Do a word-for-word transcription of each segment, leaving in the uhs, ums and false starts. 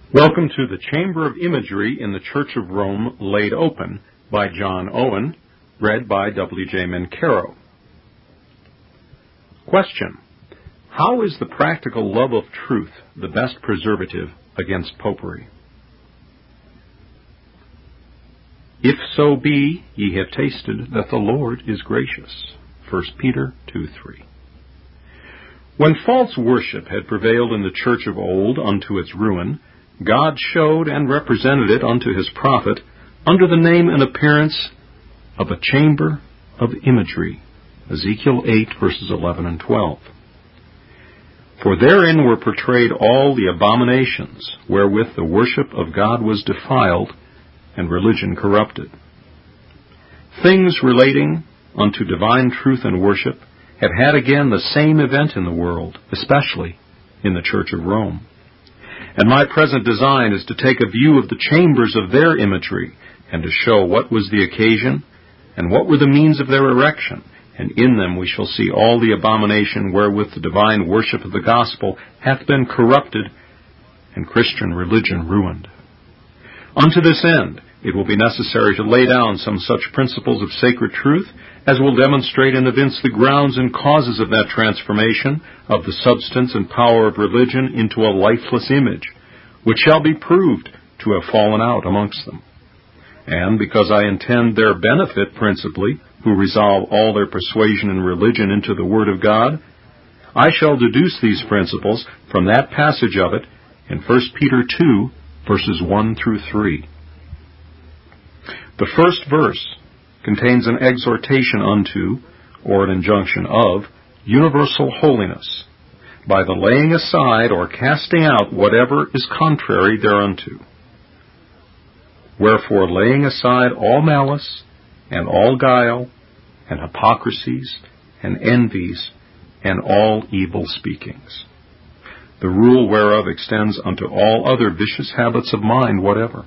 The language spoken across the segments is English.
Welcome to the Chamber of Imagery in the Church of Rome Laid Open by John Owen, read by W J Mencaro. Question: how is the practical love of truth the best preservative against popery? If so be ye have tasted that the Lord is gracious. First Peter two three. When false worship had prevailed in the church of old unto its ruin, God showed and represented it unto his prophet under the name and appearance of a chamber of imagery. Ezekiel eight, verses eleven and twelve. For therein were portrayed all the abominations wherewith the worship of God was defiled and religion corrupted. Things relating unto divine truth and worship have had again the same event in the world, especially in the Church of Rome. And my present design is to take a view of the chambers of their imagery, and to show what was the occasion, and what were the means of their erection, and in them we shall see all the abomination wherewith the divine worship of the gospel hath been corrupted, and Christian religion ruined. Unto this end, it will be necessary to lay down some such principles of sacred truth as will demonstrate and evince the grounds and causes of that transformation of the substance and power of religion into a lifeless image, which shall be proved to have fallen out amongst them. And because I intend their benefit principally, who resolve all their persuasion and religion into the Word of God, I shall deduce these principles from that passage of it in First Peter two, verses one through three. The first verse contains an exhortation unto, or an injunction of, universal holiness, by the laying aside or casting out whatever is contrary thereunto. Wherefore, laying aside all malice, and all guile, and hypocrisies, and envies, and all evil speakings. The rule whereof extends unto all other vicious habits of mind whatever.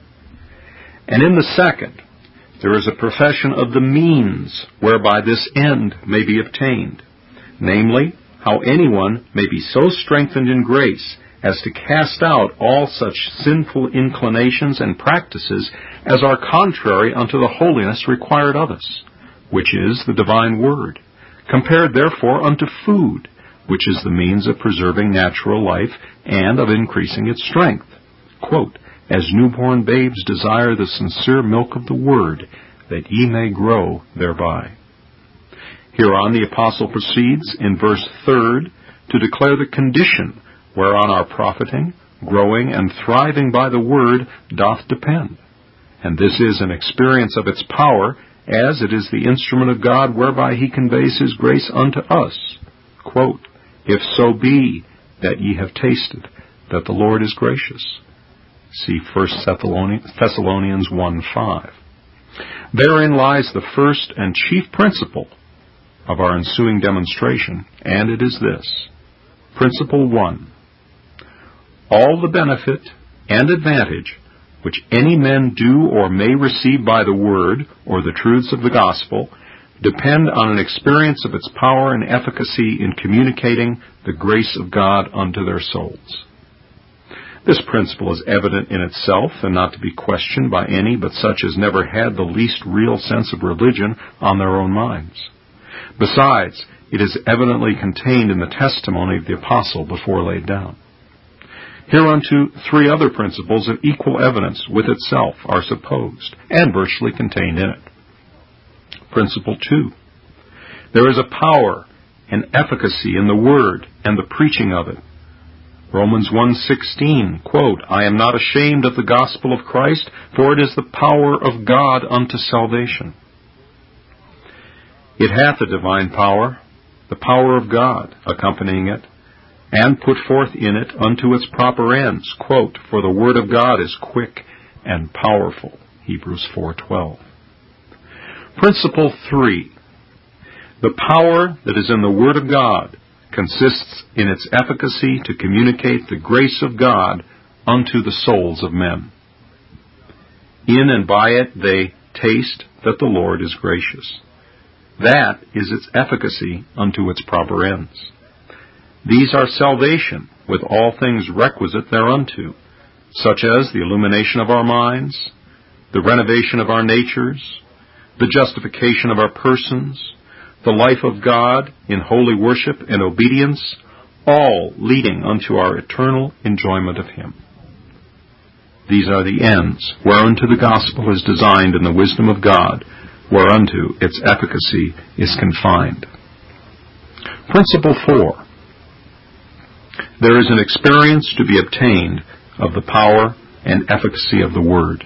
And in the second, there is a profession of the means whereby this end may be obtained, namely, how anyone may be so strengthened in grace as to cast out all such sinful inclinations and practices as are contrary unto the holiness required of us, which is the divine word, compared therefore unto food, which is the means of preserving natural life and of increasing its strength. Quote, as newborn babes desire the sincere milk of the word, that ye may grow thereby. Hereon the apostle proceeds in verse third to declare the condition whereon our profiting, growing, and thriving by the word doth depend. And this is an experience of its power, as it is the instrument of God whereby he conveys his grace unto us. Quote, if so be that ye have tasted that the Lord is gracious. See First Thessalonians one five. Therein lies the first and chief principle of our ensuing demonstration, and it is this. Principle one. All the benefit and advantage which any men do or may receive by the word or the truths of the gospel depend on an experience of its power and efficacy in communicating the grace of God unto their souls. This principle is evident in itself and not to be questioned by any but such as never had the least real sense of religion on their own minds. Besides, it is evidently contained in the testimony of the apostle before laid down. Hereunto three other principles of equal evidence with itself are supposed, and virtually contained in it. Principle two. There is a power and efficacy in the word and the preaching of it. Romans one sixteen, quote, I am not ashamed of the gospel of Christ, for it is the power of God unto salvation. It hath a divine power, the power of God, accompanying it, and put forth in it unto its proper ends, quote, for the word of God is quick and powerful, Hebrews four twelve. Principle three. The power that is in the word of God consists in its efficacy to communicate the grace of God unto the souls of men. In and by it they taste that the Lord is gracious. That is its efficacy unto its proper ends. These are salvation, with all things requisite thereunto, such as the illumination of our minds, the renovation of our natures, the justification of our persons, the life of God in holy worship and obedience, all leading unto our eternal enjoyment of Him. These are the ends whereunto the gospel is designed in the wisdom of God, whereunto its efficacy is confined. Principle four. There is an experience to be obtained of the power and efficacy of the Word.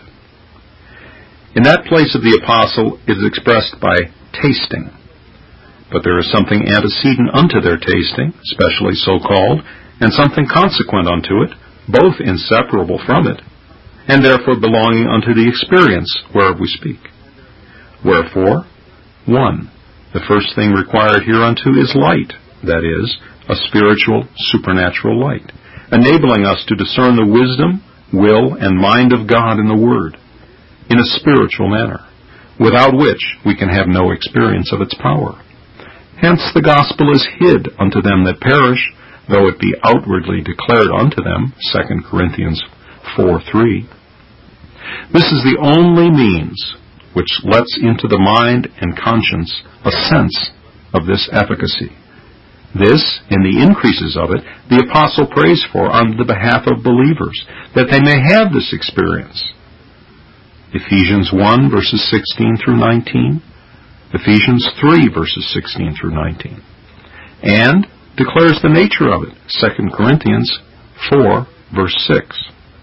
In that place of the apostle, it is expressed by tasting. But there is something antecedent unto their tasting, specially so called, and something consequent unto it, both inseparable from it, and therefore belonging unto the experience whereof we speak. Wherefore, one, the first thing required hereunto is light, that is, a spiritual, supernatural light, enabling us to discern the wisdom, will, and mind of God in the Word, in a spiritual manner, without which we can have no experience of its power. Hence the gospel is hid unto them that perish, though it be outwardly declared unto them, Second Corinthians four three. This is the only means which lets into the mind and conscience a sense of this efficacy. This, in the increases of it, the apostle prays for on the behalf of believers, that they may have this experience. Ephesians one, verses sixteen through nineteen, Ephesians three, verses sixteen through nineteen, and declares the nature of it, Second Corinthians four, verse six.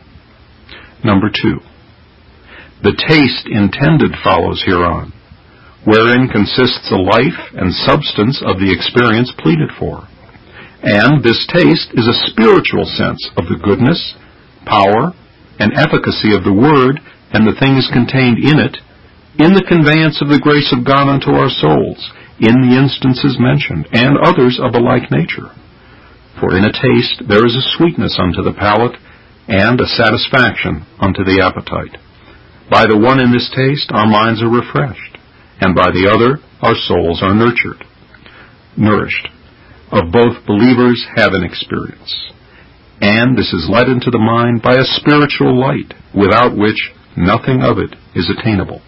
Number two, the taste intended follows hereon, wherein consists the life and substance of the experience pleaded for. And this taste is a spiritual sense of the goodness, power, and efficacy of the Word and the things contained in it, in the conveyance of the grace of God unto our souls, in the instances mentioned, and others of a like nature. For in a taste there is a sweetness unto the palate, and a satisfaction unto the appetite. By the one in this taste our minds are refreshed, and by the other our souls are nurtured, nourished. Of both believers have an experience. And this is led into the mind by a spiritual light, without which nothing of it is attainable.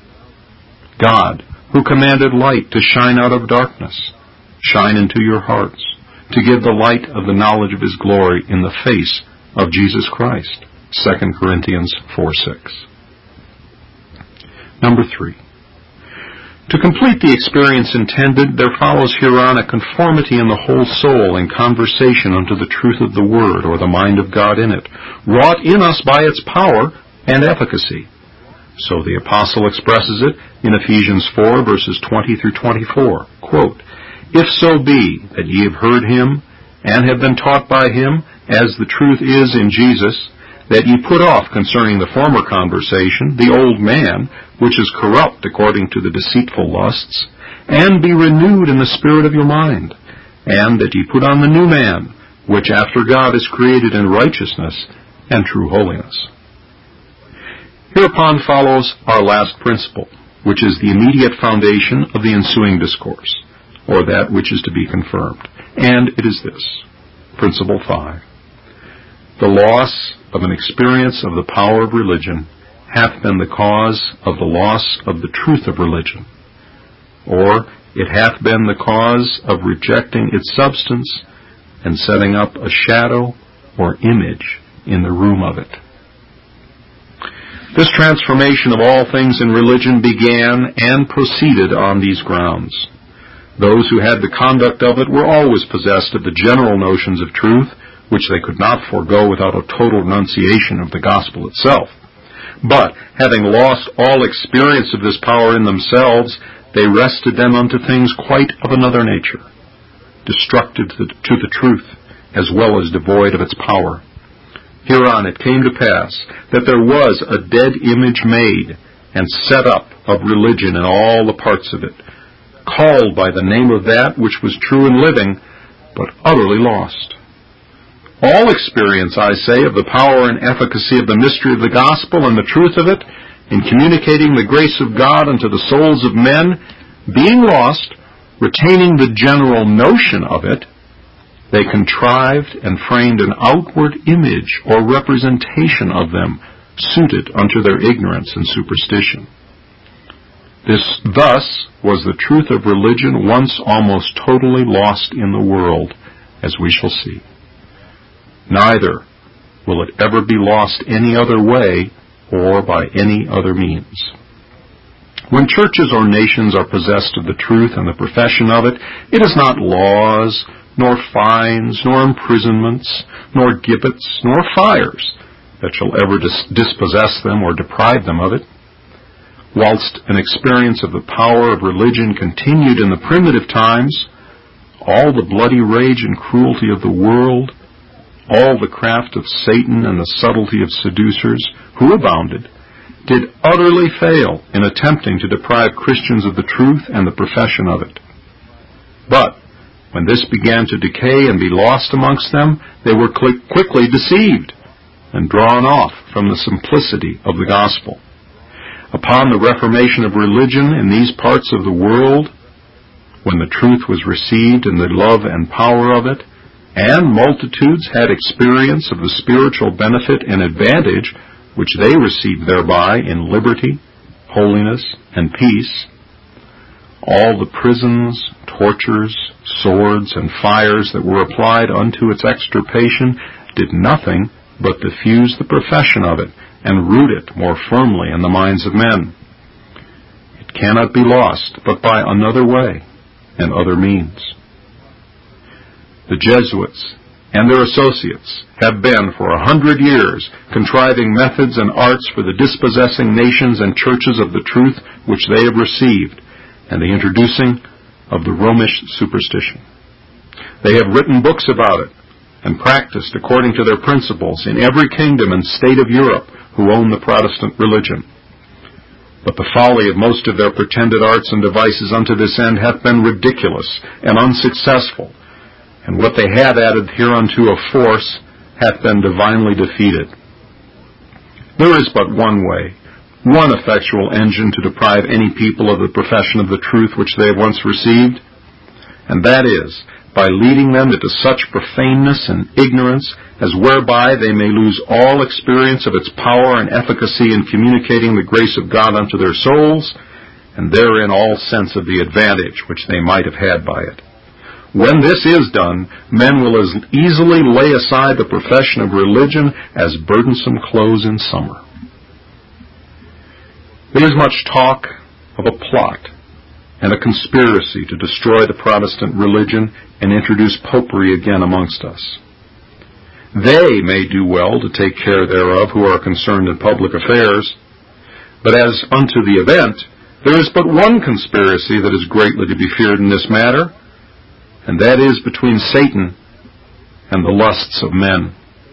God, who commanded light to shine out of darkness, shine into your hearts, to give the light of the knowledge of His glory in the face of Jesus Christ. Second Corinthians four six. Number three. To complete the experience intended, there follows hereon a conformity in the whole soul and conversation unto the truth of the Word, or the mind of God in it, wrought in us by its power and efficacy. So the apostle expresses it in Ephesians four, verses twenty through twenty-four. Quote, If so be that ye have heard Him, and have been taught by Him, as the truth is in Jesus, that ye put off concerning the former conversation the old man, which is corrupt according to the deceitful lusts, and be renewed in the spirit of your mind, and that ye put on the new man, which after God is created in righteousness and true holiness. Hereupon follows our last principle, which is the immediate foundation of the ensuing discourse, or that which is to be confirmed, and it is this. Principle five. The loss of an experience of the power of religion hath been the cause of the loss of the truth of religion, or it hath been the cause of rejecting its substance and setting up a shadow or image in the room of it. This transformation of all things in religion began and proceeded on these grounds. Those who had the conduct of it were always possessed of the general notions of truth, which they could not forego without a total renunciation of the gospel itself. But, having lost all experience of this power in themselves, they wrested them unto things quite of another nature, destructive to the, to the truth, as well as devoid of its power. Hereon it came to pass that there was a dead image made and set up of religion in all the parts of it, called by the name of that which was true and living, but utterly lost. All experience, I say, of the power and efficacy of the mystery of the gospel and the truth of it, in communicating the grace of God unto the souls of men, being lost, retaining the general notion of it, They contrived and framed an outward image or representation of them, suited unto their ignorance and superstition. This thus was the truth of religion once almost totally lost in the world, as we shall see. Neither will it ever be lost any other way or by any other means. When churches or nations are possessed of the truth and the profession of it, it is not laws, nor fines, nor imprisonments, nor gibbets, nor fires that shall ever dis- dispossess them or deprive them of it. Whilst an experience of the power of religion continued in the primitive times, all the bloody rage and cruelty of the world, all the craft of Satan and the subtlety of seducers, who abounded, did utterly fail in attempting to deprive Christians of the truth and the profession of it. But when this began to decay and be lost amongst them, they were quickly deceived and drawn off from the simplicity of the gospel. Upon the reformation of religion in these parts of the world, when the truth was received in the love and power of it, and multitudes had experience of the spiritual benefit and advantage which they received thereby in liberty, holiness, and peace, all the prisons, tortures, swords, and fires that were applied unto its extirpation did nothing but diffuse the profession of it and root it more firmly in the minds of men. It cannot be lost but by another way and other means. The Jesuits and their associates have been for a hundred years contriving methods and arts for the dispossessing nations and churches of the truth which they have received, and the introducing of the Romish superstition. They have written books about it, and practiced according to their principles in every kingdom and state of Europe who own the Protestant religion. But the folly of most of their pretended arts and devices unto this end hath been ridiculous and unsuccessful, and what they have added hereunto of force hath been divinely defeated. There is but one way, one effectual engine to deprive any people of the profession of the truth which they have once received, and that is, by leading them into such profaneness and ignorance as whereby they may lose all experience of its power and efficacy in communicating the grace of God unto their souls, and therein all sense of the advantage which they might have had by it. When this is done, men will as easily lay aside the profession of religion as burdensome clothes in summer. There is much talk of a plot and a conspiracy to destroy the Protestant religion and introduce popery again amongst us. They may do well to take care thereof who are concerned in public affairs, but as unto the event, there is but one conspiracy that is greatly to be feared in this matter, and that is between Satan and the lusts of men.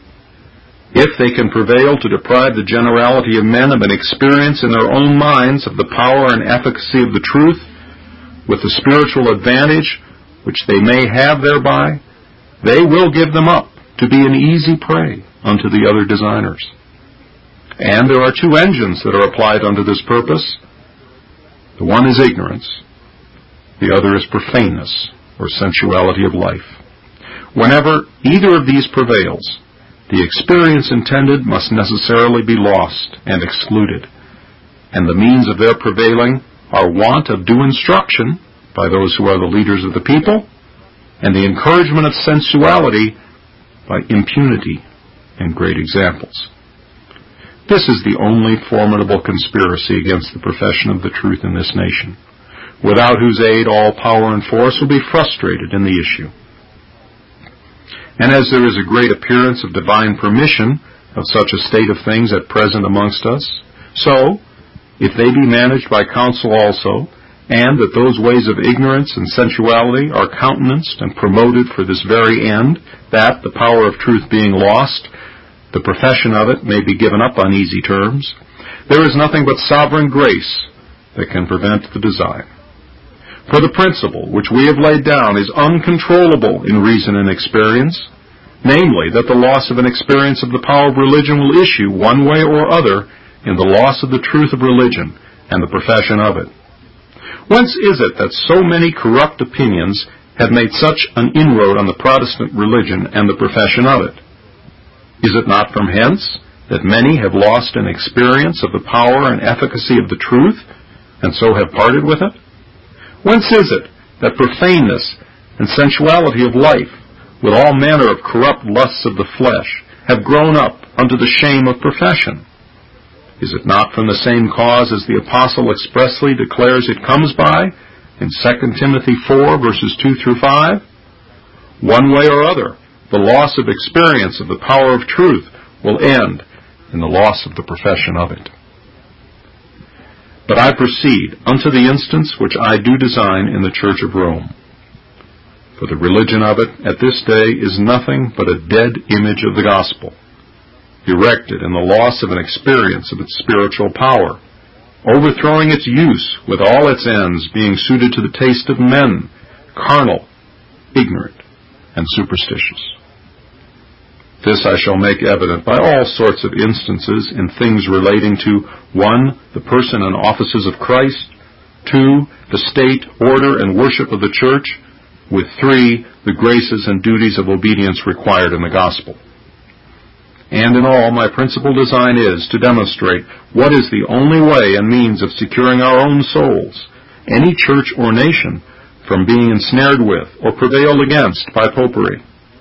If they can prevail to deprive the generality of men of an experience in their own minds of the power and efficacy of the truth, with the spiritual advantage which they may have thereby, they will give them up to be an easy prey unto the other designers. And there are two engines that are applied unto this purpose. The one is ignorance, the other is profaneness, or sensuality of life. Whenever either of these prevails, the experience intended must necessarily be lost and excluded, and the means of their prevailing are want of due instruction by those who are the leaders of the people, and the encouragement of sensuality by impunity and great examples. This is the only formidable conspiracy against the profession of the truth in this nation, without whose aid all power and force will be frustrated in the issue. And as there is a great appearance of divine permission of such a state of things at present amongst us, so, if they be managed by counsel also, and that those ways of ignorance and sensuality are countenanced and promoted for this very end, that, the power of truth being lost, the profession of it may be given up on easy terms, there is nothing but sovereign grace that can prevent the design. For the principle which we have laid down is uncontrollable in reason and experience, namely, that the loss of an experience of the power of religion will issue, one way or other, in the loss of the truth of religion and the profession of it. Whence is it that so many corrupt opinions had made such an inroad on the Protestant religion and the profession of it? Is it not from hence that many have lost an experience of the power and efficacy of the truth, and so have parted with it? Whence is it that profaneness and sensuality of life, with all manner of corrupt lusts of the flesh, have grown up unto the shame of profession? Is it not from the same cause as the apostle expressly declares it comes by in Second Timothy four, verses two through five? One way or other, the loss of experience of the power of truth will end in the loss of the profession of it. But I proceed unto the instance which I do design in the Church of Rome. For the religion of it at this day is nothing but a dead image of the gospel, erected in the loss of an experience of its spiritual power, overthrowing its use with all its ends being suited to the taste of men, carnal, ignorant, and superstitious. This I shall make evident by all sorts of instances in things relating to, one, the person and offices of Christ, two, the state, order, and worship of the church, with three, the graces and duties of obedience required in the gospel. And in all, my principal design is to demonstrate what is the only way and means of securing our own souls, any church or nation, from being ensnared with or prevailed against by popery.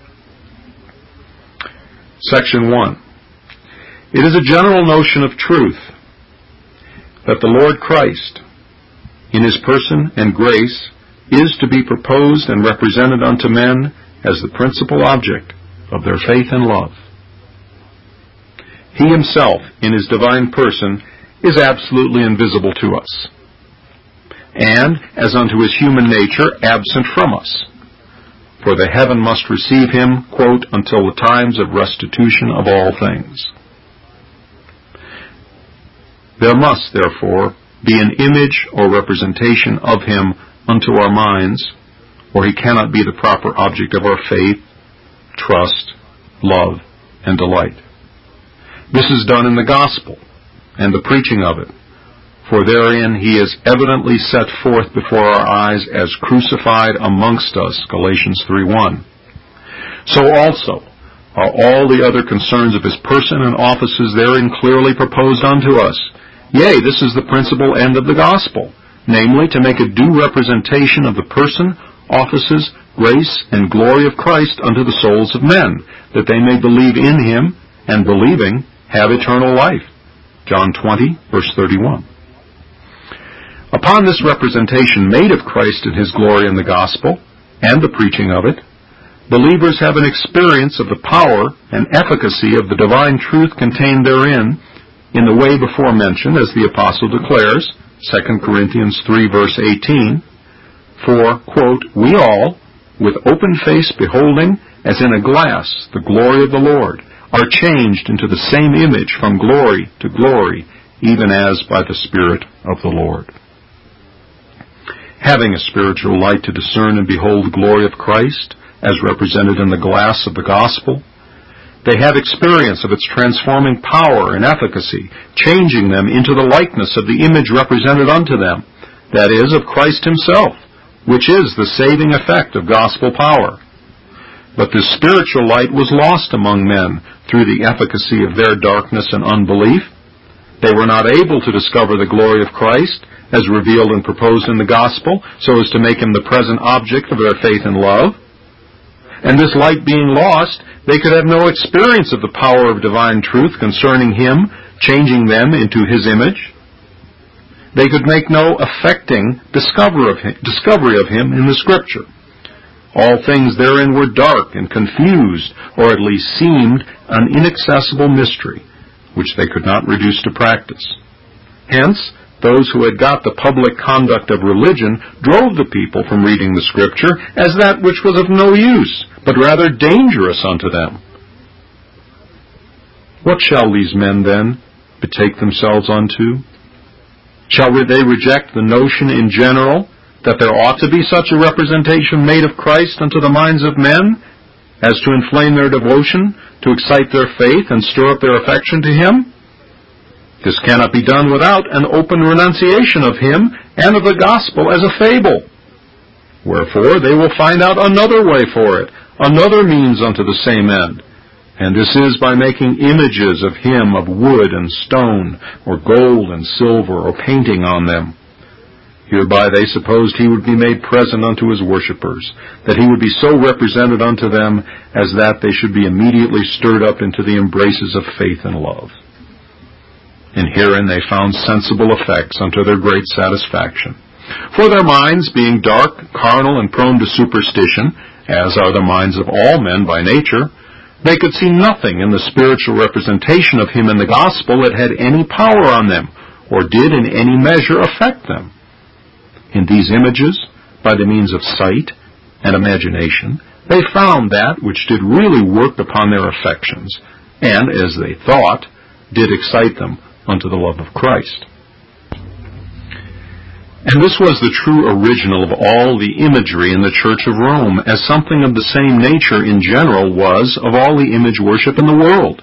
Section one. It is a general notion of truth that the Lord Christ, in his person and grace, is to be proposed and represented unto men as the principal object of their faith and love. He himself, in his divine person, is absolutely invisible to us, and, as unto his human nature, absent from us. For the heaven must receive him, quote, until the times of restitution of all things. There must, therefore, be an image or representation of him unto our minds, or he cannot be the proper object of our faith, trust, love, and delight. This is done in the gospel and the preaching of it, for therein he is evidently set forth before our eyes as crucified amongst us, Galatians three one. So also are all the other concerns of his person and offices therein clearly proposed unto us. Yea, this is the principal end of the gospel, namely, to make a due representation of the person, offices, grace, and glory of Christ unto the souls of men, that they may believe in him, and believing, have eternal life. John twenty, verse thirty-one. Upon this representation made of Christ and his glory in the gospel, and the preaching of it, believers have an experience of the power and efficacy of the divine truth contained therein, in the way before mentioned, as the apostle declares, Second Corinthians three, verse eighteen, for, quote, we all, with open face beholding, as in a glass, the glory of the Lord, are changed into the same image from glory to glory, even as by the Spirit of the Lord. Having a spiritual light to discern and behold the glory of Christ, as represented in the glass of the gospel, they have experience of its transforming power and efficacy, changing them into the likeness of the image represented unto them, that is, of Christ himself, which is the saving effect of gospel power. But this spiritual light was lost among men through the efficacy of their darkness and unbelief. They were not able to discover the glory of Christ, as revealed and proposed in the gospel, so as to make him the present object of their faith and love. And this light being lost, they could have no experience of the power of divine truth concerning him, changing them into his image. They could make no affecting discovery of him, discovery of him in the Scripture. All things therein were dark and confused, or at least seemed an inaccessible mystery, which they could not reduce to practice. Hence, those who had got the public conduct of religion drove the people from reading the Scripture as that which was of no use, but rather dangerous unto them. What shall these men, then, betake themselves unto? Shall they reject the notion in general that there ought to be such a representation made of Christ unto the minds of men, as to inflame their devotion, to excite their faith, and stir up their affection to him? This cannot be done without an open renunciation of him and of the gospel as a fable. Wherefore they will find out another way for it, another means unto the same end. And this is by making images of him of wood and stone, or gold and silver, or painting on them. Hereby they supposed he would be made present unto his worshippers, that he would be so represented unto them as that they should be immediately stirred up into the embraces of faith and love. And herein they found sensible effects unto their great satisfaction. For their minds, being dark, carnal, and prone to superstition, as are the minds of all men by nature, they could see nothing in the spiritual representation of him in the gospel that had any power on them, or did in any measure affect them. In these images, by the means of sight and imagination, they found that which did really work upon their affections, and, as they thought, did excite them unto the love of Christ. And this was the true original of all the imagery in the Church of Rome, as something of the same nature in general was of all the image worship in the world.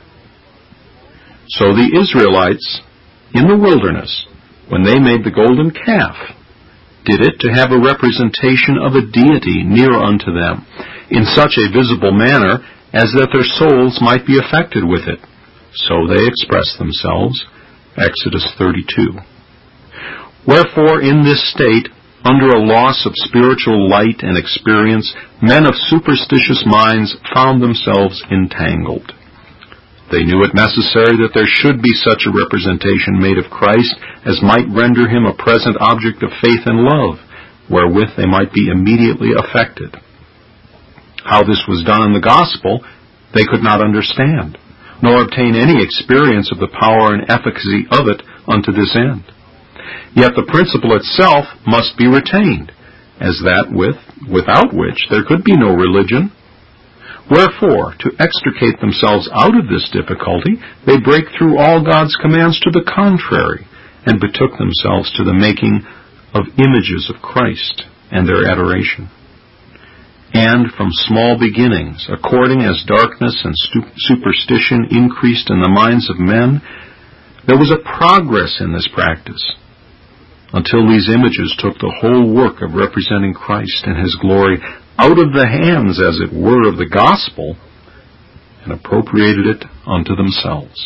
So the Israelites, in the wilderness, when they made the golden calf, did it to have a representation of a deity near unto them, in such a visible manner as that their souls might be affected with it. So they expressed themselves. Exodus thirty-two. Wherefore, in this state, under a loss of spiritual light and experience, men of superstitious minds found themselves entangled. They knew it necessary that there should be such a representation made of Christ as might render him a present object of faith and love, wherewith they might be immediately affected. How this was done in the gospel, they could not understand, nor obtain any experience of the power and efficacy of it unto this end. Yet the principle itself must be retained, as that with, without which there could be no religion. Wherefore, to extricate themselves out of this difficulty, they break through all God's commands to the contrary, and betook themselves to the making of images of Christ and their adoration. And from small beginnings, according as darkness and stu- superstition increased in the minds of men, there was a progress in this practice, until these images took the whole work of representing Christ and his glory out of the hands, as it were, of the gospel, and appropriated it unto themselves.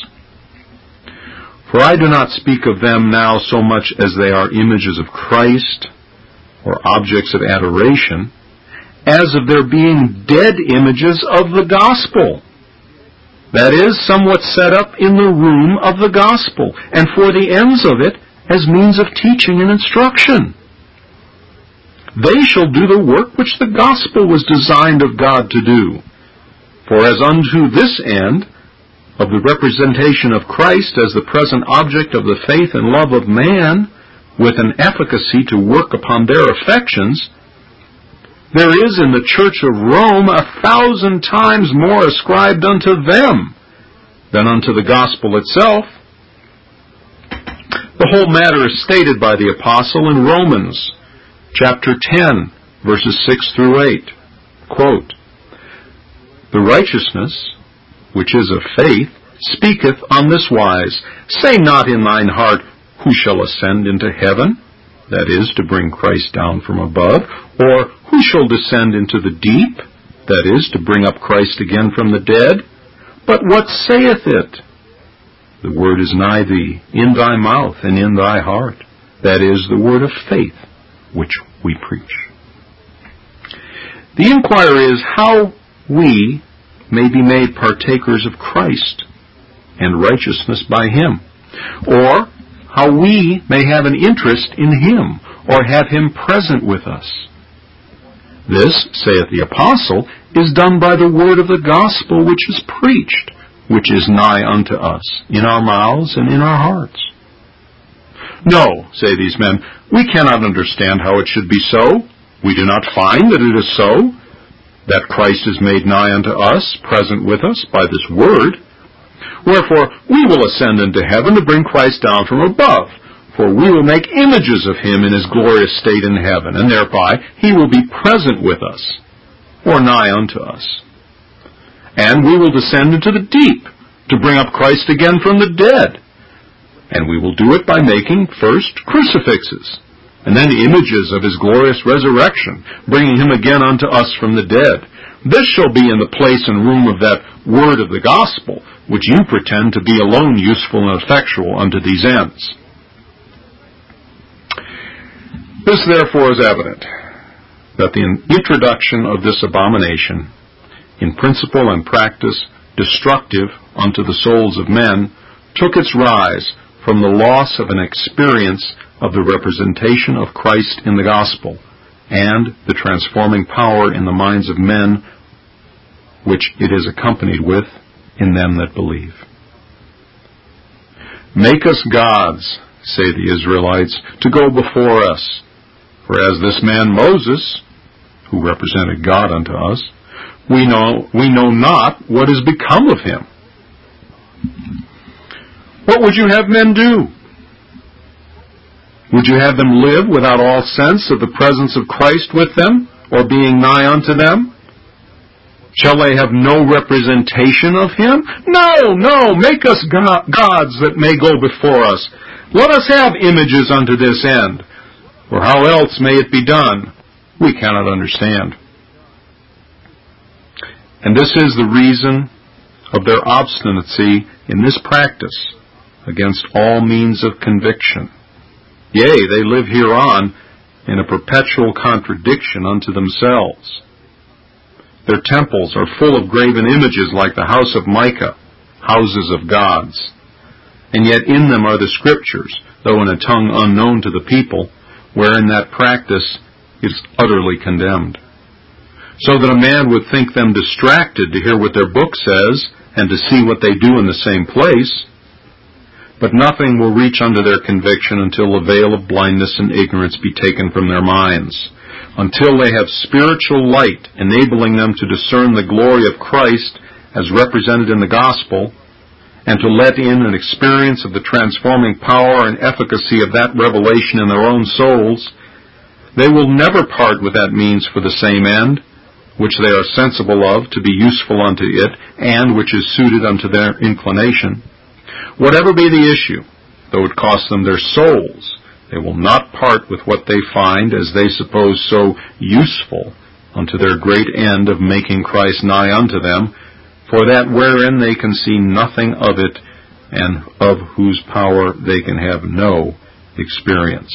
For I do not speak of them now so much as they are images of Christ, or objects of adoration, as of their being dead images of the gospel. That is, somewhat set up in the room of the gospel, and for the ends of it, as means of teaching and instruction. They shall do the work which the gospel was designed of God to do. For as unto this end, of the representation of Christ as the present object of the faith and love of man, with an efficacy to work upon their affections, there is in the Church of Rome a thousand times more ascribed unto them than unto the gospel itself. The whole matter is stated by the apostle in Romans, chapter ten, verses six through eight. Quote, "The righteousness, which is of faith, speaketh on this wise, Say not in thine heart, Who shall ascend into heaven? That is, to bring Christ down from above. Or, Who shall descend into the deep? That is, to bring up Christ again from the dead. But what saith it? The word is nigh thee, in thy mouth and in thy heart. That is the word of faith, which we preach." The inquiry is how we may be made partakers of Christ and righteousness by him, or how we may have an interest in him, or have him present with us. This, saith the apostle, is done by the word of the gospel which is preached, which is nigh unto us, in our mouths and in our hearts. No, say these men, we cannot understand how it should be so. We do not find that it is so, that Christ is made nigh unto us, present with us, by this word. Wherefore, we will ascend into heaven to bring Christ down from above, for we will make images of him in his glorious state in heaven, and thereby he will be present with us, or nigh unto us. And we will descend into the deep, to bring up Christ again from the dead. And we will do it by making, first, crucifixes, and then images of his glorious resurrection, bringing him again unto us from the dead. This shall be in the place and room of that word of the gospel, which you pretend to be alone useful and effectual unto these ends. This therefore is evident, that the introduction of this abomination, in principle and practice destructive unto the souls of men, took its rise from the loss of an experience of the representation of Christ in the gospel, and the transforming power in the minds of men which it is accompanied with in them that believe. Make us gods, say the Israelites, to go before us. For as this man Moses, who represented God unto us, we know, we know not what is become of him. What would you have men do? Would you have them live without all sense of the presence of Christ with them, or being nigh unto them? Shall they have no representation of him? No, no, make us gods that may go before us. Let us have images unto this end. For how else may it be done? We cannot understand. And this is the reason of their obstinacy in this practice against all means of conviction. Yea, they live hereon in a perpetual contradiction unto themselves. Their temples are full of graven images like the house of Micah, houses of gods. And yet in them are the scriptures, though in a tongue unknown to the people, wherein that practice is utterly condemned. So that a man would think them distracted to hear what their book says, and to see what they do in the same place. But nothing will reach unto their conviction until the veil of blindness and ignorance be taken from their minds, until they have spiritual light enabling them to discern the glory of Christ as represented in the gospel, and to let in an experience of the transforming power and efficacy of that revelation in their own souls. They will never part with that means for the same end, which they are sensible of to be useful unto it, and which is suited unto their inclination. Whatever be the issue, though it cost them their souls, they will not part with what they find, as they suppose, so useful unto their great end of making Christ nigh unto them, for that wherein they can see nothing of it, and of whose power they can have no experience.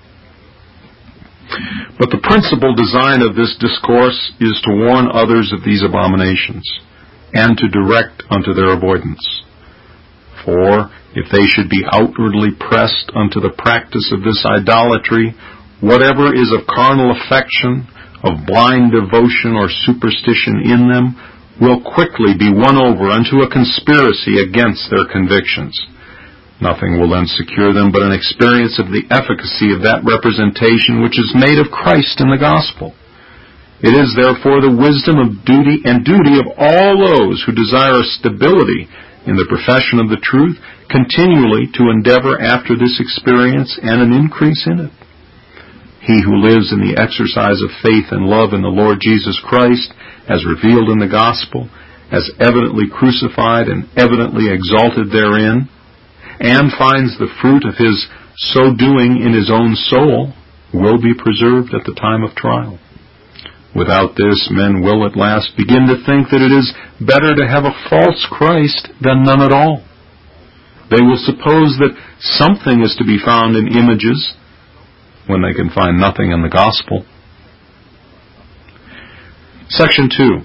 But the principal design of this discourse is to warn others of these abominations, and to direct unto their avoidance. For if they should be outwardly pressed unto the practice of this idolatry, whatever is of carnal affection, of blind devotion or superstition in them, will quickly be won over unto a conspiracy against their convictions. Nothing will then secure them but an experience of the efficacy of that representation which is made of Christ in the gospel. It is therefore the wisdom of duty and duty of all those who desire stability in the profession of the truth, continually to endeavor after this experience and an increase in it. He who lives in the exercise of faith and love in the Lord Jesus Christ, as revealed in the gospel, as evidently crucified and evidently exalted therein, and finds the fruit of his so doing in his own soul, will be preserved at the time of trial. Without this, men will at last begin to think that it is better to have a false Christ than none at all. They will suppose that something is to be found in images when they can find nothing in the gospel. Section two.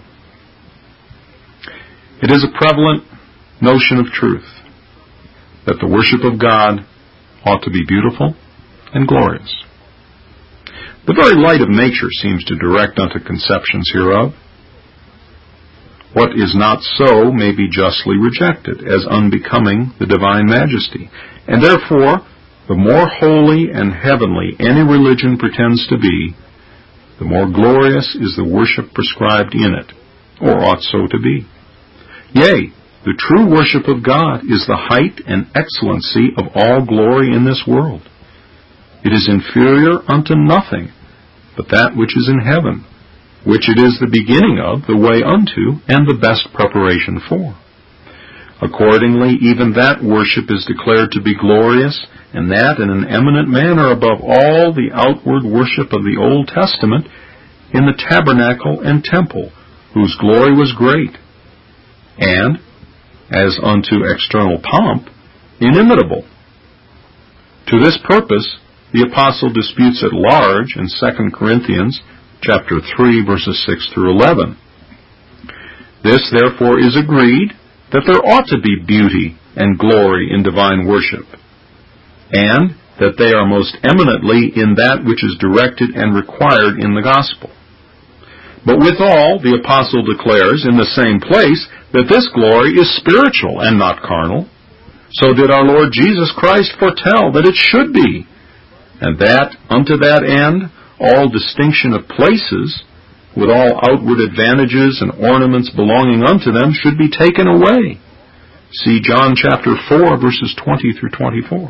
It is a prevalent notion of truth that the worship of God ought to be beautiful and glorious. The very light of nature seems to direct unto conceptions hereof. What is not so may be justly rejected as unbecoming the divine majesty, and therefore, the more holy and heavenly any religion pretends to be, the more glorious is the worship prescribed in it, or ought so to be. Yea, the true worship of God is the height and excellency of all glory in this world. It is inferior unto nothing but that which is in heaven, which it is the beginning of, the way unto, and the best preparation for. Accordingly, even that worship is declared to be glorious, and that in an eminent manner above all the outward worship of the Old Testament in the tabernacle and temple, whose glory was great, and, as unto external pomp, inimitable. To this purpose, the apostle disputes at large in Second Corinthians chapter three, verses six through eleven. This, therefore, is agreed that there ought to be beauty and glory in divine worship, and that they are most eminently in that which is directed and required in the gospel. But withal, the apostle declares in the same place that this glory is spiritual and not carnal. So did our Lord Jesus Christ foretell that it should be, and that unto that end all distinction of places, with all outward advantages and ornaments belonging unto them, should be taken away. See John chapter four, verses twenty through twenty-four.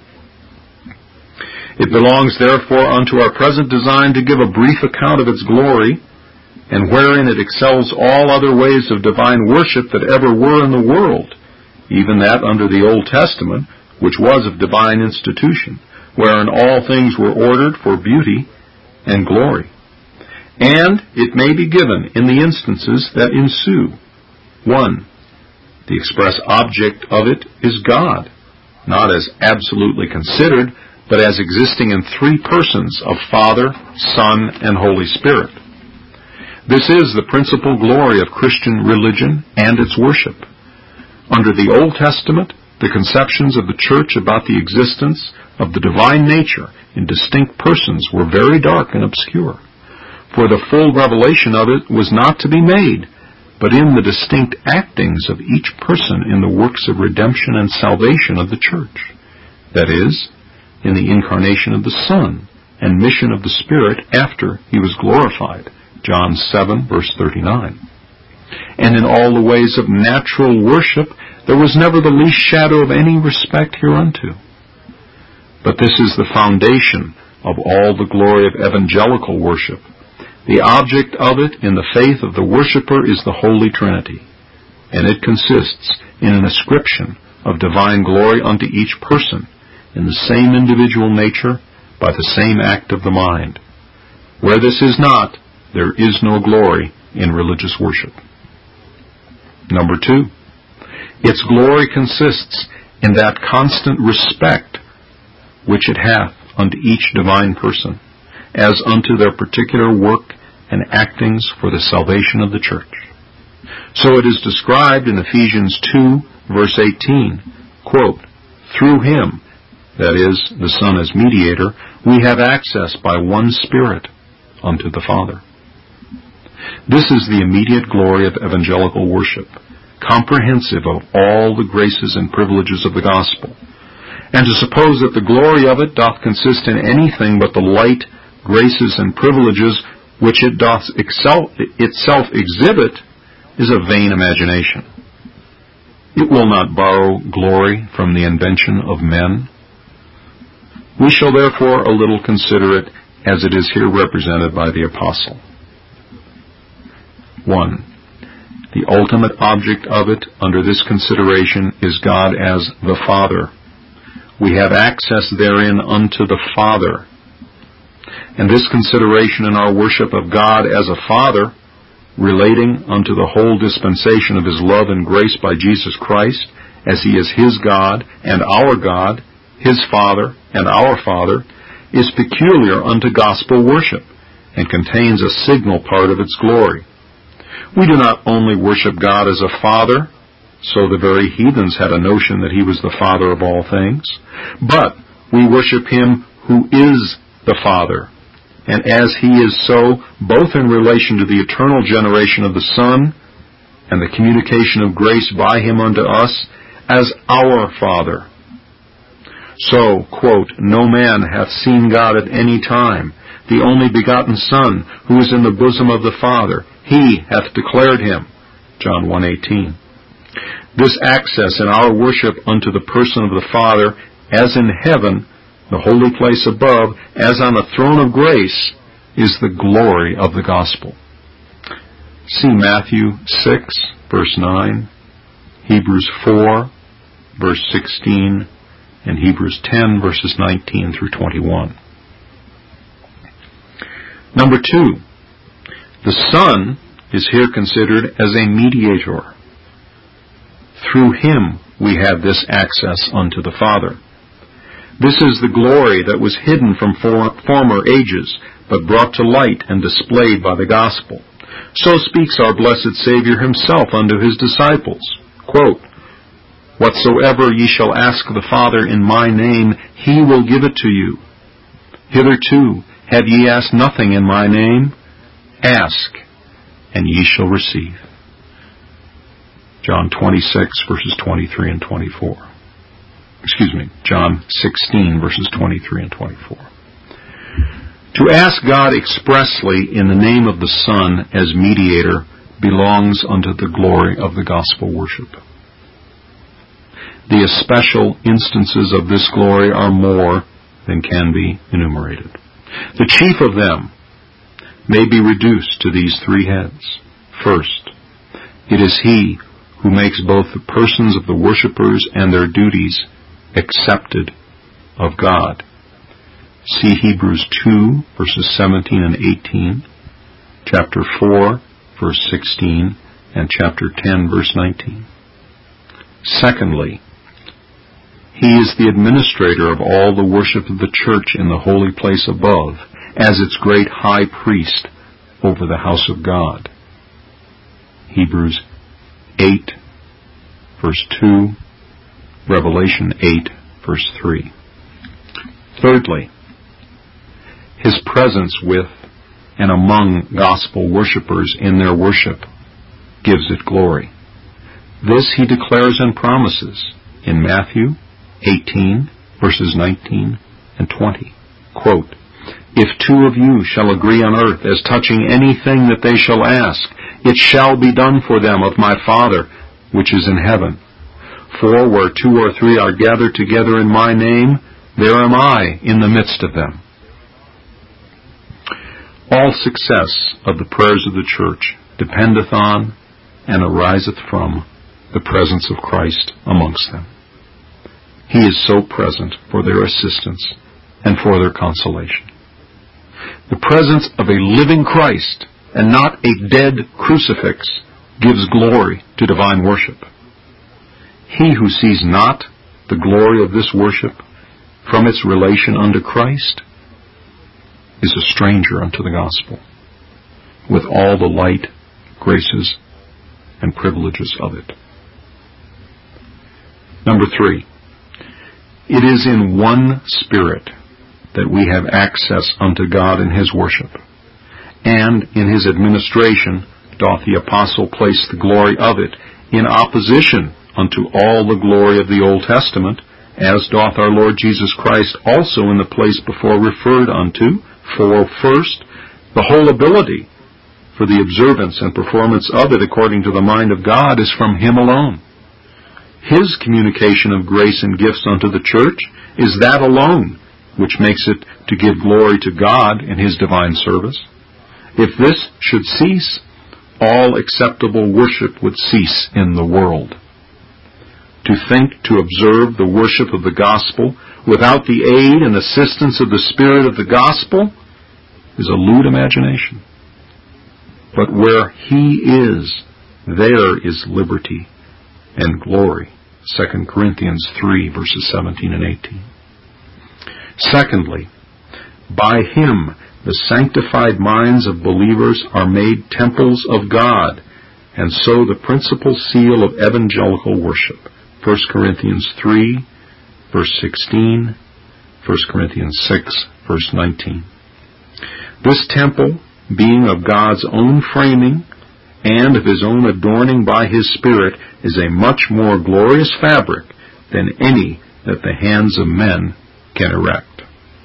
It belongs therefore unto our present design to give a brief account of its glory, and wherein it excels all other ways of divine worship that ever were in the world, even that under the Old Testament, which was of divine institution, wherein all things were ordered for beauty and glory. And it may be given in the instances that ensue. One, the express object of it is God, not as absolutely considered, but as existing in three persons of Father, Son, and Holy Spirit. This is the principal glory of Christian religion and its worship. Under the Old Testament, the conceptions of the church about the existence of the divine nature in distinct persons were very dark and obscure, for the full revelation of it was not to be made, but in the distinct actings of each person in the works of redemption and salvation of the church, that is, in the incarnation of the Son and mission of the Spirit after he was glorified, John seven, verse thirty-nine. And in all the ways of natural worship, there was never the least shadow of any respect hereunto. But this is the foundation of all the glory of evangelical worship. The object of it in the faith of the worshipper is the Holy Trinity, and it consists in an ascription of divine glory unto each person in the same individual nature by the same act of the mind. Where this is not, there is no glory in religious worship. Number two, its glory consists in that constant respect which it hath unto each divine person, as unto their particular work and actings for the salvation of the church. So it is described in Ephesians two, verse eighteen, quote, through him, that is, the Son as mediator, we have access by one Spirit unto the Father. This is the immediate glory of evangelical worship, comprehensive of all the graces and privileges of the gospel. And to suppose that the glory of it doth consist in anything but the light, graces, and privileges which it doth excel, itself exhibit is a vain imagination. It will not borrow glory from the invention of men. We shall therefore a little consider it as it is here represented by the apostle. One, the ultimate object of it under this consideration is God as the Father. We have access therein unto the Father. And this consideration in our worship of God as a Father, relating unto the whole dispensation of his love and grace by Jesus Christ, as he is his God and our God, his Father and our Father, is peculiar unto gospel worship, and contains a signal part of its glory. We do not only worship God as a Father, so the very heathens had a notion that he was the Father of all things, but we worship him who is the Father, and as he is so, both in relation to the eternal generation of the Son and the communication of grace by him unto us as our Father. So, quote, no man hath seen God at any time, the only begotten Son, who is in the bosom of the Father. He hath declared him. John one eighteen. This access in our worship unto the person of the Father, as in heaven, the holy place above, as on the throne of grace, is the glory of the gospel. See Matthew six, verse nine. Hebrews four, verse sixteen, and Hebrews ten, verses nineteen through twenty-one. Number two, the Son is here considered as a mediator. Through him we have this access unto the Father. This is the glory that was hidden from for- former ages, but brought to light and displayed by the gospel. So speaks our blessed Savior himself unto his disciples. Quote, "Whatsoever ye shall ask the Father in my name, he will give it to you. Hitherto have ye asked nothing in my name? Ask, and ye shall receive." John twenty-six, verses twenty-three and twenty-four. Excuse me, John sixteen, verses twenty-three and twenty-four. To ask God expressly in the name of the Son as mediator belongs unto the glory of the gospel worship. The especial instances of this glory are more than can be enumerated. The chief of them may be reduced to these three heads. First, it is he who makes both the persons of the worshipers and their duties accepted of God. See Hebrews two, verses seventeen and eighteen, chapter four, verse sixteen, and chapter ten, verse nineteen. Secondly, he is the administrator of all the worship of the church in the holy place above, as its great high priest over the house of God. Hebrews eight, verse two, Revelation eight, verse three. Thirdly, his presence with and among gospel worshipers in their worship gives it glory. This he declares and promises in Matthew eighteen, verses nineteen and twenty. Quote, "If two of you shall agree on earth as touching anything that they shall ask, it shall be done for them of my Father which is in heaven. For where two or three are gathered together in my name, there am I in the midst of them." All success of the prayers of the church dependeth on and ariseth from the presence of Christ amongst them. He is so present for their assistance and for their consolation. The presence of a living Christ and not a dead crucifix gives glory to divine worship. He who sees not the glory of this worship from its relation unto Christ is a stranger unto the gospel, with all the light, graces, and privileges of it. Number three, it is in one Spirit that we have access unto God in his worship, and in his administration doth the apostle place the glory of it in opposition unto all the glory of the Old Testament, as doth our Lord Jesus Christ also in the place before referred unto. For first, the whole ability for the observance and performance of it according to the mind of God is from him alone. His communication of grace and gifts unto the church is that alone which makes it to give glory to God in his divine service. If this should cease, all acceptable worship would cease in the world. To think to observe the worship of the gospel without the aid and assistance of the Spirit of the gospel is a lewd imagination. But where he is, there is liberty and glory. Second Corinthians three, verses seventeen and eighteen. Secondly, by him the sanctified minds of believers are made temples of God, and so the principal seal of evangelical worship. First Corinthians three, verse sixteen, First Corinthians six, verse nineteen. This temple, being of God's own framing and of his own adorning by his Spirit, is a much more glorious fabric than any that the hands of men can erect.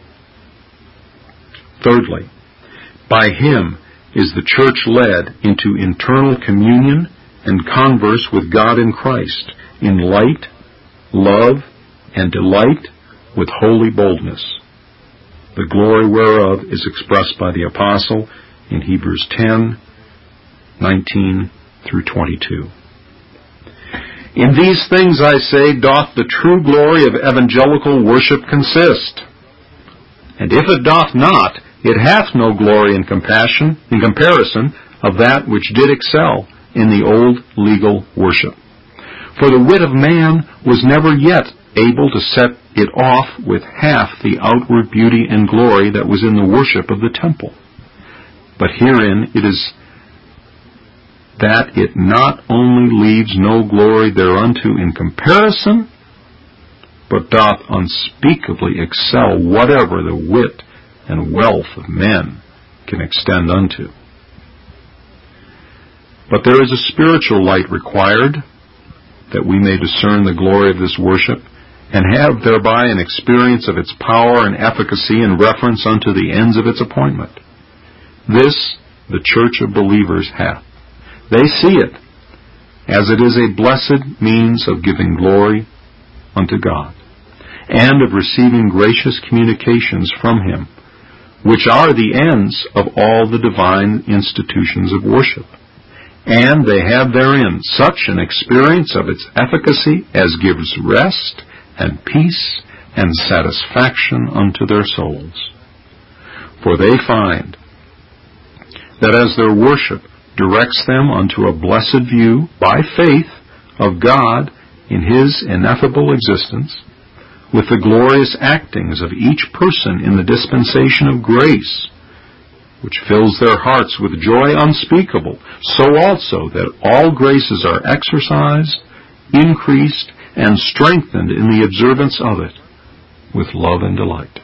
Thirdly, by him is the church led into internal communion and converse with God in Christ, in light, love, and delight with holy boldness, the glory whereof is expressed by the apostle in Hebrews ten, nineteen through twenty-two. In these things, I say, doth the true glory of evangelical worship consist. And if it doth not, it hath no glory in compassion, in comparison of that which did excel in the old legal worship. For the wit of man was never yet able to set it off with half the outward beauty and glory that was in the worship of the temple. But herein it is that it not only leaves no glory thereunto in comparison, but doth unspeakably excel whatever the wit and wealth of men can extend unto. But there is a spiritual light required, that we may discern the glory of this worship, and have thereby an experience of its power and efficacy in reference unto the ends of its appointment. This the church of believers hath. They see it, as it is a blessed means of giving glory unto God, and of receiving gracious communications from Him, which are the ends of all the divine institutions of worship. And they have therein such an experience of its efficacy as gives rest and peace and satisfaction unto their souls. For they find that as their worship directs them unto a blessed view by faith of God in His ineffable existence, with the glorious actings of each person in the dispensation of grace, which fills their hearts with joy unspeakable, so also that all graces are exercised, increased, and strengthened in the observance of it, with love and delight.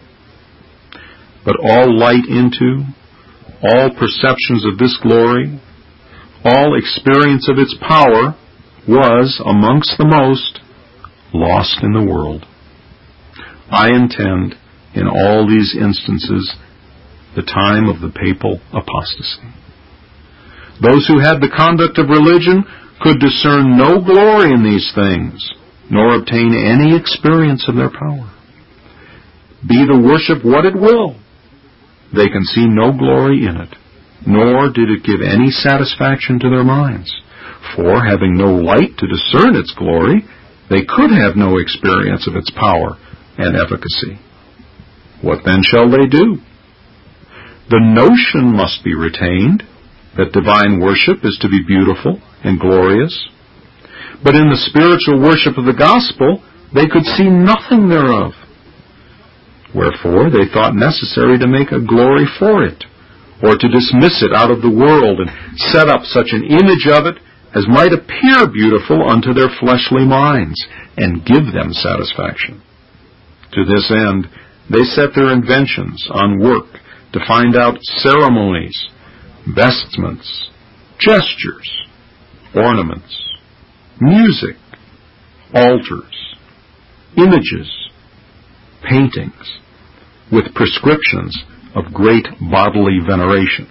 But all light into, all perceptions of this glory, all experience of its power, was, amongst the most, lost in the world. I intend, in all these instances, the time of the papal apostasy. Those who had the conduct of religion could discern no glory in these things, nor obtain any experience of their power. Be the worship what it will, they can see no glory in it, nor did it give any satisfaction to their minds. For, having no light to discern its glory, they could have no experience of its power and efficacy. What then shall they do? The notion must be retained that divine worship is to be beautiful and glorious. But in the spiritual worship of the gospel, they could see nothing thereof. Wherefore they thought necessary to make a glory for it, or to dismiss it out of the world, and set up such an image of it as might appear beautiful unto their fleshly minds, and give them satisfaction. To this end, they set their inventions on work to find out ceremonies, vestments, gestures, ornaments, music, altars, images, paintings, with prescriptions of great bodily veneration.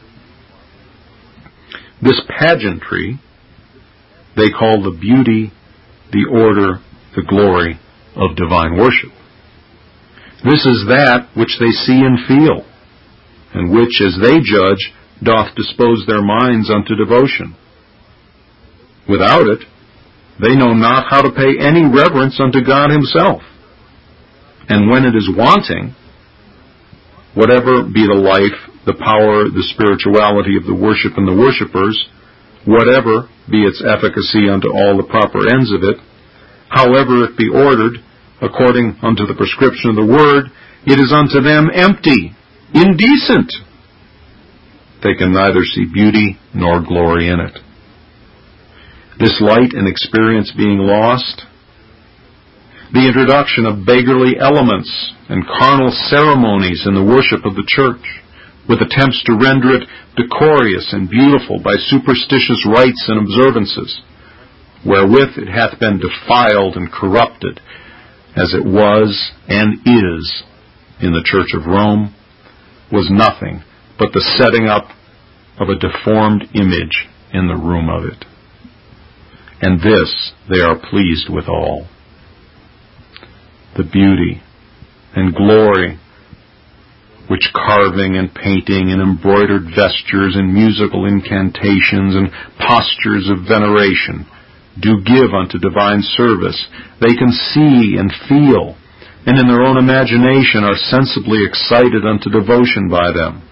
This pageantry they call the beauty, the order, the glory of divine worship. This is that which they see and feel, and which, as they judge, doth dispose their minds unto devotion. Without it, they know not how to pay any reverence unto God Himself. And when it is wanting, whatever be the life, the power, the spirituality of the worship and the worshippers, whatever be its efficacy unto all the proper ends of it, however it be ordered, according unto the prescription of the Word, it is unto them empty, indecent. They can neither see beauty nor glory in it. This light and experience being lost, the introduction of beggarly elements and carnal ceremonies in the worship of the church, with attempts to render it decorous and beautiful by superstitious rites and observances, wherewith it hath been defiled and corrupted, as it was and is in the Church of Rome, was nothing but the setting up of a deformed image in the room of it. And this they are pleased withal. The beauty and glory which carving and painting and embroidered vestures and musical incantations and postures of veneration do give unto divine service. They can see and feel, and in their own imagination are sensibly excited unto devotion by them.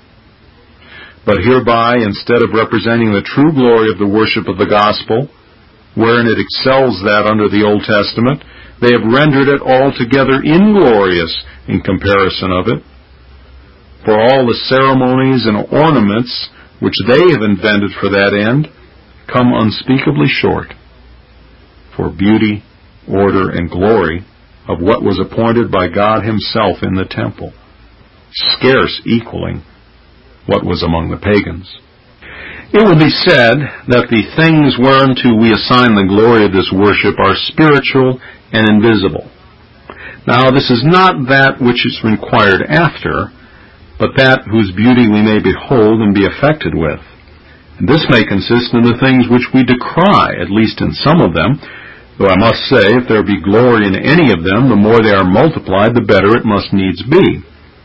But hereby, instead of representing the true glory of the worship of the gospel, wherein it excels that under the Old Testament, they have rendered it altogether inglorious in comparison of it. For all the ceremonies and ornaments which they have invented for that end come unspeakably short. For beauty, order, and glory of what was appointed by God himself in the temple, scarce equaling what was among the pagans. It will be said that the things whereunto we assign the glory of this worship are spiritual and invisible. Now, this is not that which is required after, but that whose beauty we may behold and be affected with. And this may consist in the things which we decry, at least in some of them, though I must say, if there be glory in any of them, the more they are multiplied, the better it must needs be.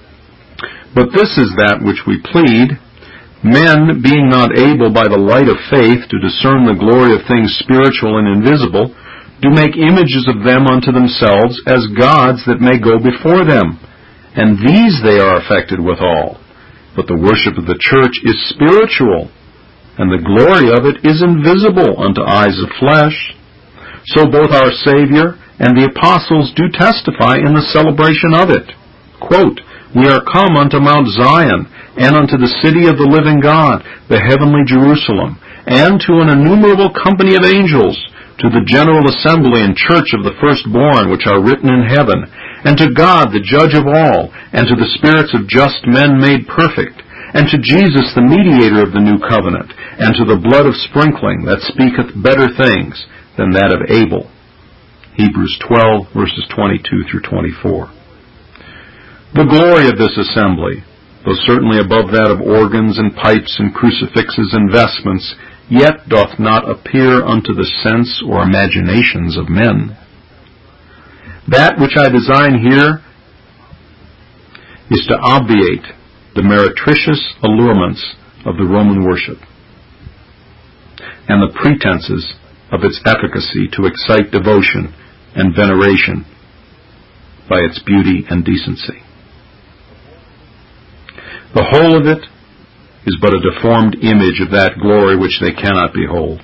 But this is that which we plead, men, being not able by the light of faith to discern the glory of things spiritual and invisible, do make images of them unto themselves as gods that may go before them. And these they are affected withal. But the worship of the church is spiritual, and the glory of it is invisible unto eyes of flesh. So both our Savior and the apostles do testify in the celebration of it. Quote, We are come unto Mount Zion, and unto the city of the living God, the heavenly Jerusalem, and to an innumerable company of angels, to the general assembly and church of the firstborn which are written in heaven, and to God the judge of all, and to the spirits of just men made perfect, and to Jesus the mediator of the new covenant, and to the blood of sprinkling that speaketh better things than that of Abel. Hebrews twelve, verses twenty-two through twenty-four. The glory of this assembly, though certainly above that of organs and pipes and crucifixes and vestments, yet doth not appear unto the sense or imaginations of men. That which I design here is to obviate the meretricious allurements of the Roman worship and the pretenses of its efficacy to excite devotion and veneration by its beauty and decency. The whole of it is but a deformed image of that glory which they cannot behold.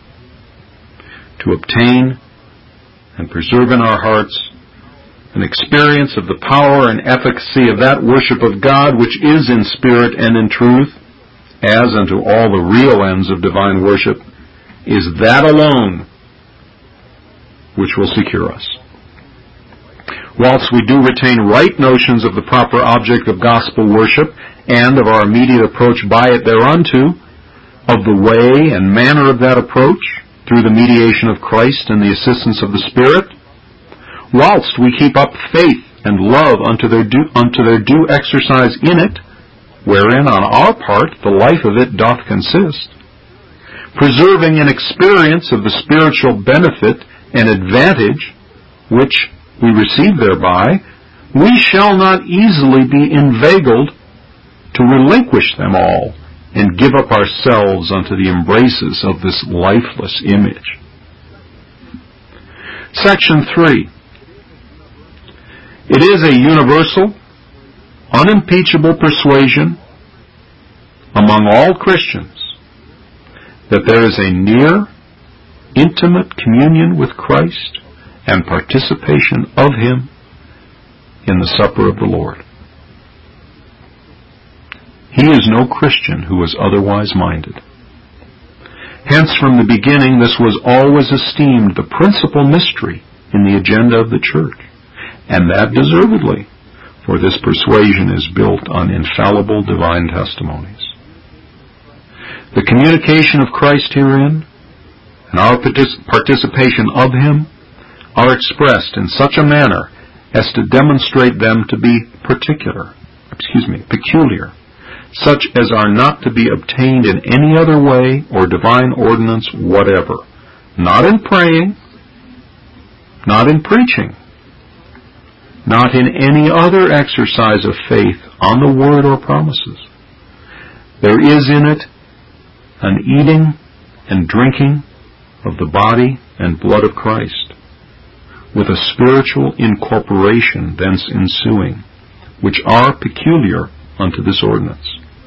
To obtain and preserve in our hearts an experience of the power and efficacy of that worship of God which is in spirit and in truth, as unto all the real ends of divine worship, is that alone which will secure us. Whilst we do retain right notions of the proper object of gospel worship and of our immediate approach by it thereunto, of the way and manner of that approach through the mediation of Christ and the assistance of the Spirit, whilst we keep up faith and love unto their due, unto their due exercise in it, wherein on our part the life of it doth consist, preserving an experience of the spiritual benefit and advantage which we receive thereby, we shall not easily be inveigled to relinquish them all and give up ourselves unto the embraces of this lifeless image. Section three. It is a universal, unimpeachable persuasion among all Christians that there is a near, intimate communion with Christ and participation of Him in the supper of the Lord. He is no Christian who is otherwise minded. Hence, from the beginning, this was always esteemed the principal mystery in the agenda of the church, and that deservedly, for this persuasion is built on infallible divine testimonies. The communication of Christ herein, and our participation of Him, are expressed in such a manner as to demonstrate them to be particular, excuse me, peculiar, such as are not to be obtained in any other way or divine ordinance whatever, not in praying, not in preaching, not in any other exercise of faith on the word or promises. There is in it an eating and drinking of the body and blood of Christ, with a spiritual incorporation thence ensuing, which are peculiar unto this ordinance.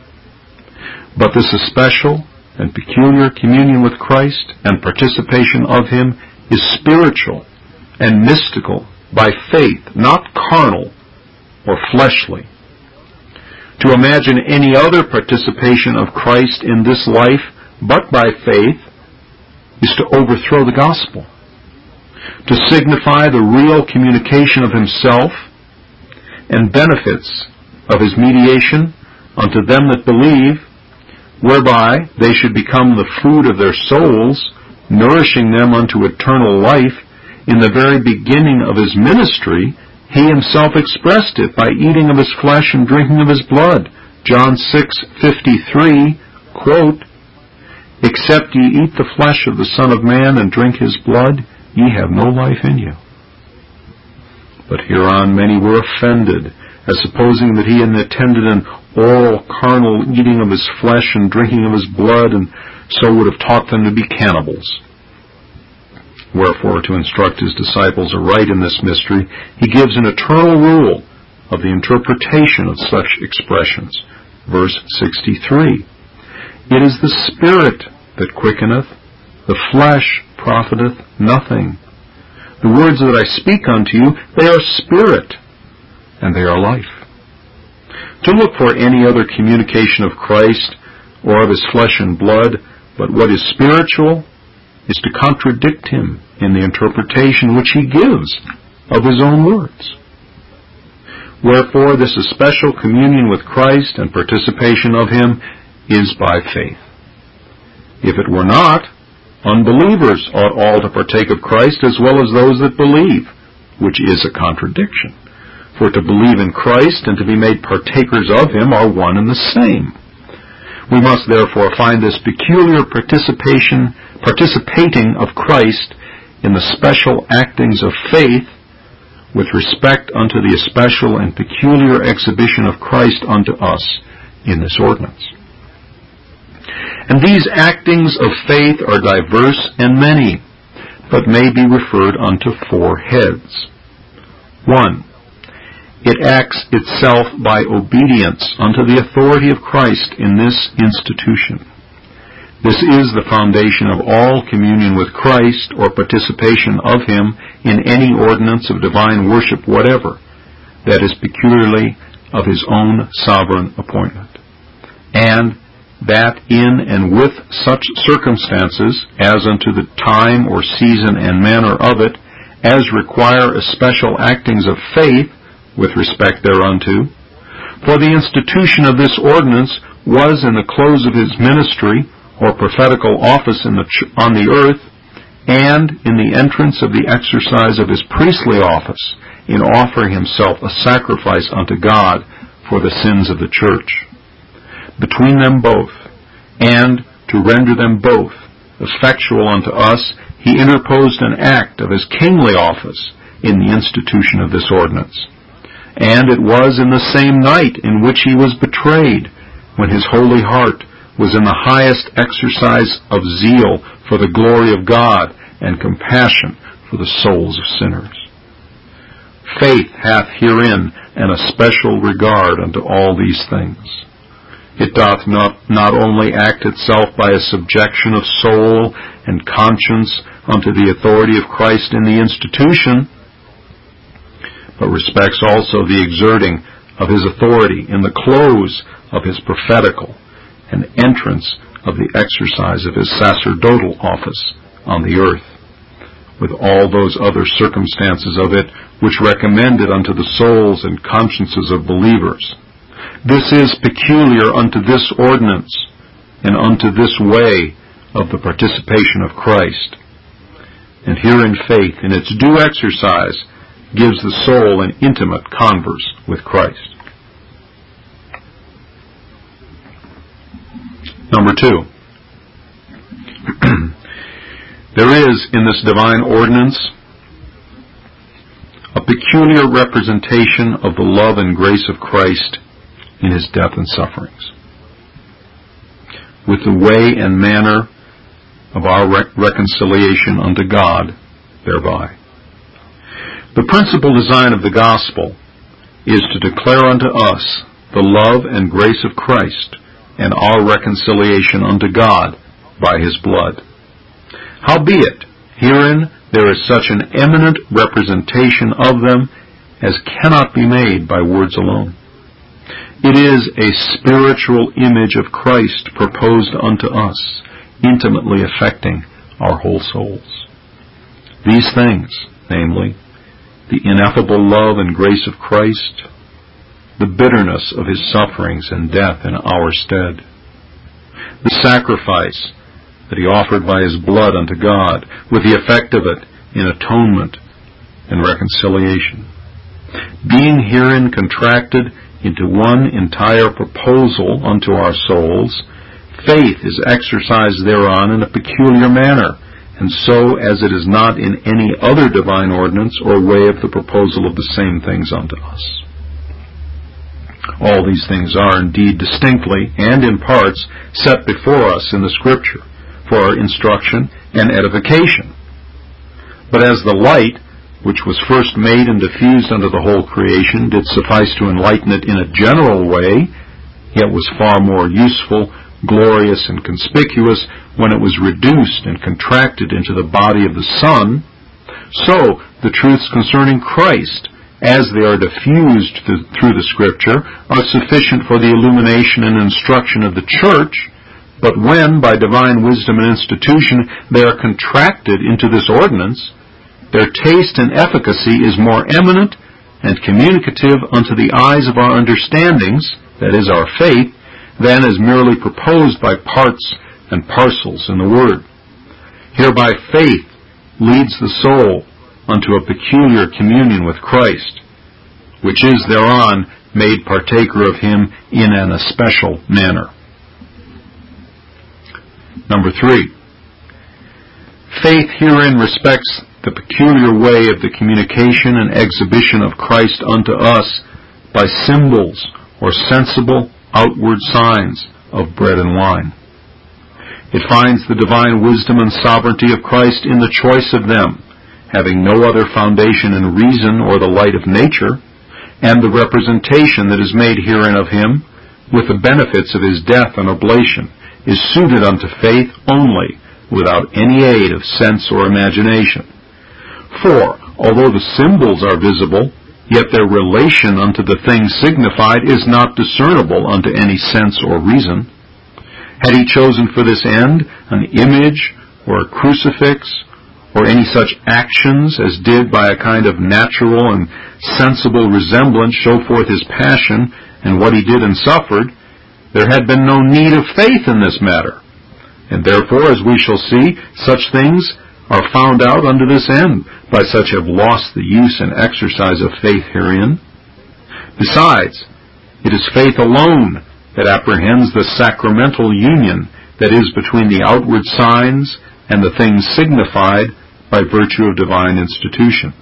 But this especial and peculiar communion with Christ and participation of Him is spiritual and mystical by faith, not carnal or fleshly. To imagine any other participation of Christ in this life but by faith is to overthrow the gospel. To signify the real communication of Himself and benefits of His mediation unto them that believe, whereby they should become the food of their souls, nourishing them unto eternal life. In the very beginning of His ministry, He Himself expressed it by eating of His flesh and drinking of His blood. John six fifty-three, quote, "Except ye eat the flesh of the Son of Man and drink His blood, ye have no life in you." But hereon many were offended, as supposing that He had attended an oral carnal eating of His flesh and drinking of His blood, and so would have taught them to be cannibals. Wherefore, to instruct His disciples aright in this mystery, He gives an eternal rule of the interpretation of such expressions. Verse sixty-three, "It is the Spirit that quickeneth, the flesh profiteth nothing. The words that I speak unto you, they are spirit, and they are life." To look for any other communication of Christ or of His flesh and blood but what is spiritual is to contradict Him in the interpretation which He gives of His own words. Wherefore, this especial communion with Christ and participation of Him is by faith. If it were not, unbelievers ought all to partake of Christ as well as those that believe, which is a contradiction. For to believe in Christ and to be made partakers of Him are one and the same. We must therefore find this peculiar participation, participating of Christ in the special actings of faith with respect unto the especial and peculiar exhibition of Christ unto us in this ordinance. And these actings of faith are diverse and many, but may be referred unto four heads. One, it acts itself by obedience unto the authority of Christ in this institution. This is the foundation of all communion with Christ or participation of Him in any ordinance of divine worship whatever, that is peculiarly of His own sovereign appointment. And that in and with such circumstances, as unto the time or season and manner of it, as require especial actings of faith with respect thereunto. For the institution of this ordinance was in the close of His ministry or prophetical office in the ch- on the earth, and in the entrance of the exercise of His priestly office, in offering Himself a sacrifice unto God for the sins of the church. Between them both, and to render them both effectual unto us, He interposed an act of His kingly office in the institution of this ordinance. And it was in the same night in which He was betrayed, when His holy heart was in the highest exercise of zeal for the glory of God and compassion for the souls of sinners. Faith hath herein an especial regard unto all these things. It doth not, not only act itself by a subjection of soul and conscience unto the authority of Christ in the institution, but respects also the exerting of His authority in the close of His prophetical and entrance of the exercise of His sacerdotal office on the earth, with all those other circumstances of it which recommend it unto the souls and consciences of believers. This is peculiar unto this ordinance, and unto this way of the participation of Christ. And herein faith, in its due exercise, gives the soul an intimate converse with Christ. Number two, there is in this divine ordinance a peculiar representation of the love and grace of Christ in His death and sufferings, with the way and manner of our re- reconciliation unto God thereby. The principal design of the gospel is to declare unto us the love and grace of Christ and our reconciliation unto God by his blood. Howbeit, herein there is such an eminent representation of them as cannot be made by words alone. It is a spiritual image of Christ proposed unto us, intimately affecting our whole souls. These things, namely, the ineffable love and grace of Christ, the bitterness of his sufferings and death in our stead, the sacrifice that he offered by his blood unto God, with the effect of it in atonement and reconciliation, being herein contracted into one entire proposal unto our souls, faith is exercised thereon in a peculiar manner, and so as it is not in any other divine ordinance or way of the proposal of the same things unto us. All these things are indeed distinctly and in parts set before us in the Scripture for our instruction and edification. But as the light, which was first made and diffused unto the whole creation, did suffice to enlighten it in a general way, yet was far more useful, glorious, and conspicuous when it was reduced and contracted into the body of the Son, so the truths concerning Christ, as they are diffused through the Scripture, are sufficient for the illumination and instruction of the Church, but when, by divine wisdom and institution, they are contracted into this ordinance, their taste and efficacy is more eminent and communicative unto the eyes of our understandings, that is, our faith, than is merely proposed by parts and parcels in the Word. Hereby faith leads the soul unto a peculiar communion with Christ, which is thereon made partaker of him in an especial manner. Number three, faith herein respects the peculiar way of the communication and exhibition of Christ unto us by symbols or sensible outward signs of bread and wine. It finds the divine wisdom and sovereignty of Christ in the choice of them, having no other foundation in reason or the light of nature, and the representation that is made herein of him, with the benefits of his death and oblation, is suited unto faith only, without any aid of sense or imagination. For, although the symbols are visible, yet their relation unto the thing signified is not discernible unto any sense or reason. Had he chosen for this end an image or a crucifix, or any such actions as did by a kind of natural and sensible resemblance show forth his passion and what he did and suffered, there had been no need of faith in this matter. And therefore, as we shall see, such things are found out unto this end, by such have lost the use and exercise of faith herein. Besides, it is faith alone that apprehends the sacramental union that is between the outward signs and the things signified by virtue of divine institution.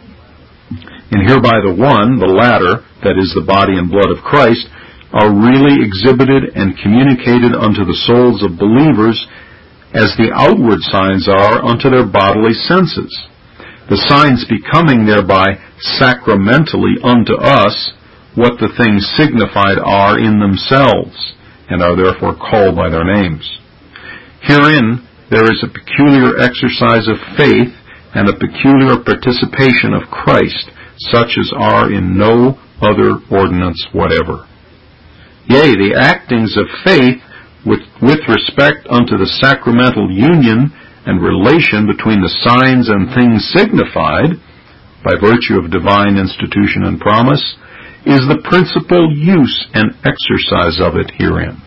And hereby the one, the latter, that is the body and blood of Christ, are really exhibited and communicated unto the souls of believers as the outward signs are unto their bodily senses, the signs becoming thereby sacramentally unto us what the things signified are in themselves, and are therefore called by their names. Herein there is a peculiar exercise of faith and a peculiar participation of Christ, such as are in no other ordinance whatever. Yea, the actings of faith with, with respect unto the sacramental union and relation between the signs and things signified, by virtue of divine institution and promise, is the principal use and exercise of it herein.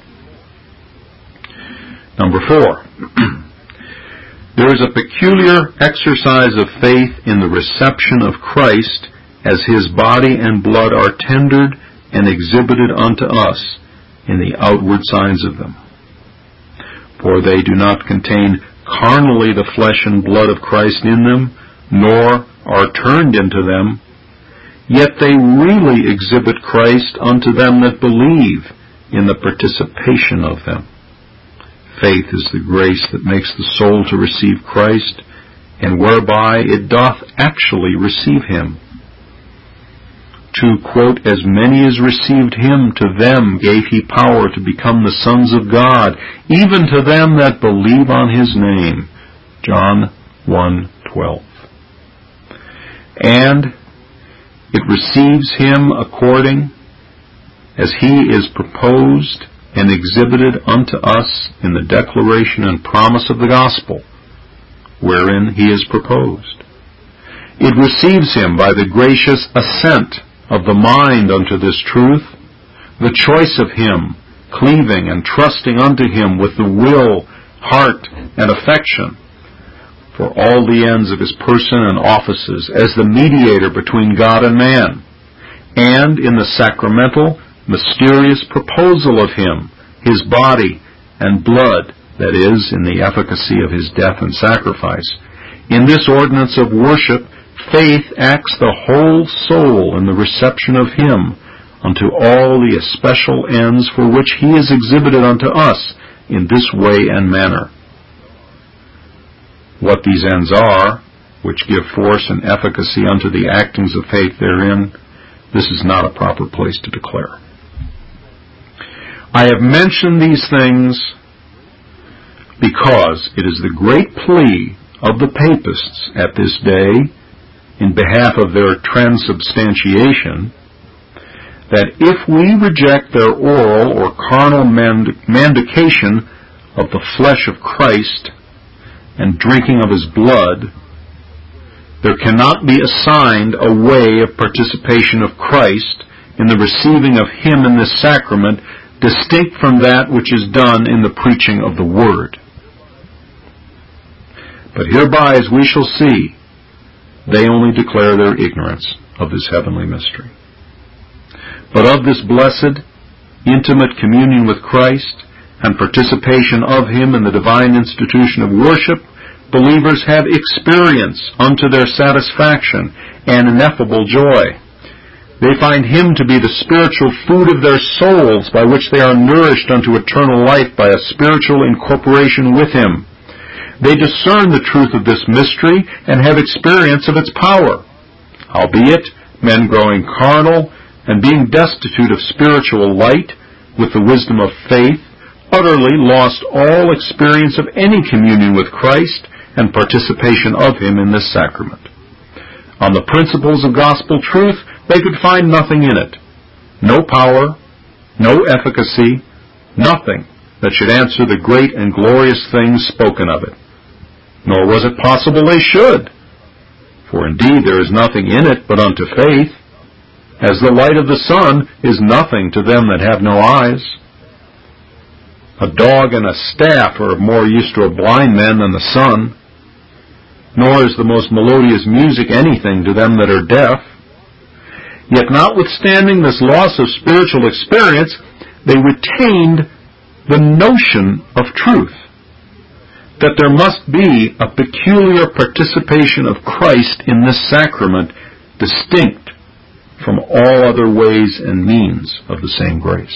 Number four, there is a peculiar exercise of faith in the reception of Christ as his body and blood are tendered and exhibited unto us in the outward signs of them. For they do not contain carnally the flesh and blood of Christ in them, nor are turned into them, yet they really exhibit Christ unto them that believe in the participation of them. Faith is the grace that makes the soul to receive Christ, and whereby it doth actually receive him. To, quote, as many as received him, to them gave he power to become the sons of God, even to them that believe on his name. John one twelve. And it receives him according as he is proposed and exhibited unto us in the declaration and promise of the gospel, wherein he is proposed. It receives him by the gracious assent of the mind unto this truth, the choice of him, cleaving and trusting unto him with the will, heart, and affection, for all the ends of his person and offices, as the mediator between God and man, and in the sacramental, mysterious proposal of him, his body and blood, that is, in the efficacy of his death and sacrifice. In this ordinance of worship, faith acts the whole soul in the reception of him unto all the especial ends for which he is exhibited unto us in this way and manner. What these ends are, which give force and efficacy unto the actings of faith therein, this is not a proper place to declare. I have mentioned these things because it is the great plea of the papists at this day in behalf of their transubstantiation, that if we reject their oral or carnal mand- mandication of the flesh of Christ and drinking of his blood, there cannot be assigned a way of participation of Christ in the receiving of him in this sacrament distinct from that which is done in the preaching of the Word. But hereby, as we shall see, they only declare their ignorance of this heavenly mystery. But of this blessed, intimate communion with Christ and participation of him in the divine institution of worship, believers have experience unto their satisfaction and ineffable joy. They find him to be the spiritual food of their souls, by which they are nourished unto eternal life by a spiritual incorporation with him. They discern the truth of this mystery and have experience of its power. Howbeit, men growing carnal and being destitute of spiritual light, with the wisdom of faith, utterly lost all experience of any communion with Christ and participation of him in this sacrament. On the principles of gospel truth, they could find nothing in it. No power, no efficacy, nothing that should answer the great and glorious things spoken of it. Nor was it possible they should. For indeed there is nothing in it but unto faith, as the light of the sun is nothing to them that have no eyes. A dog and a staff are of more use to a blind man than the sun, nor is the most melodious music anything to them that are deaf. Yet notwithstanding this loss of spiritual experience, they retained the notion of truth, that there must be a peculiar participation of Christ in this sacrament, distinct from all other ways and means of the same grace.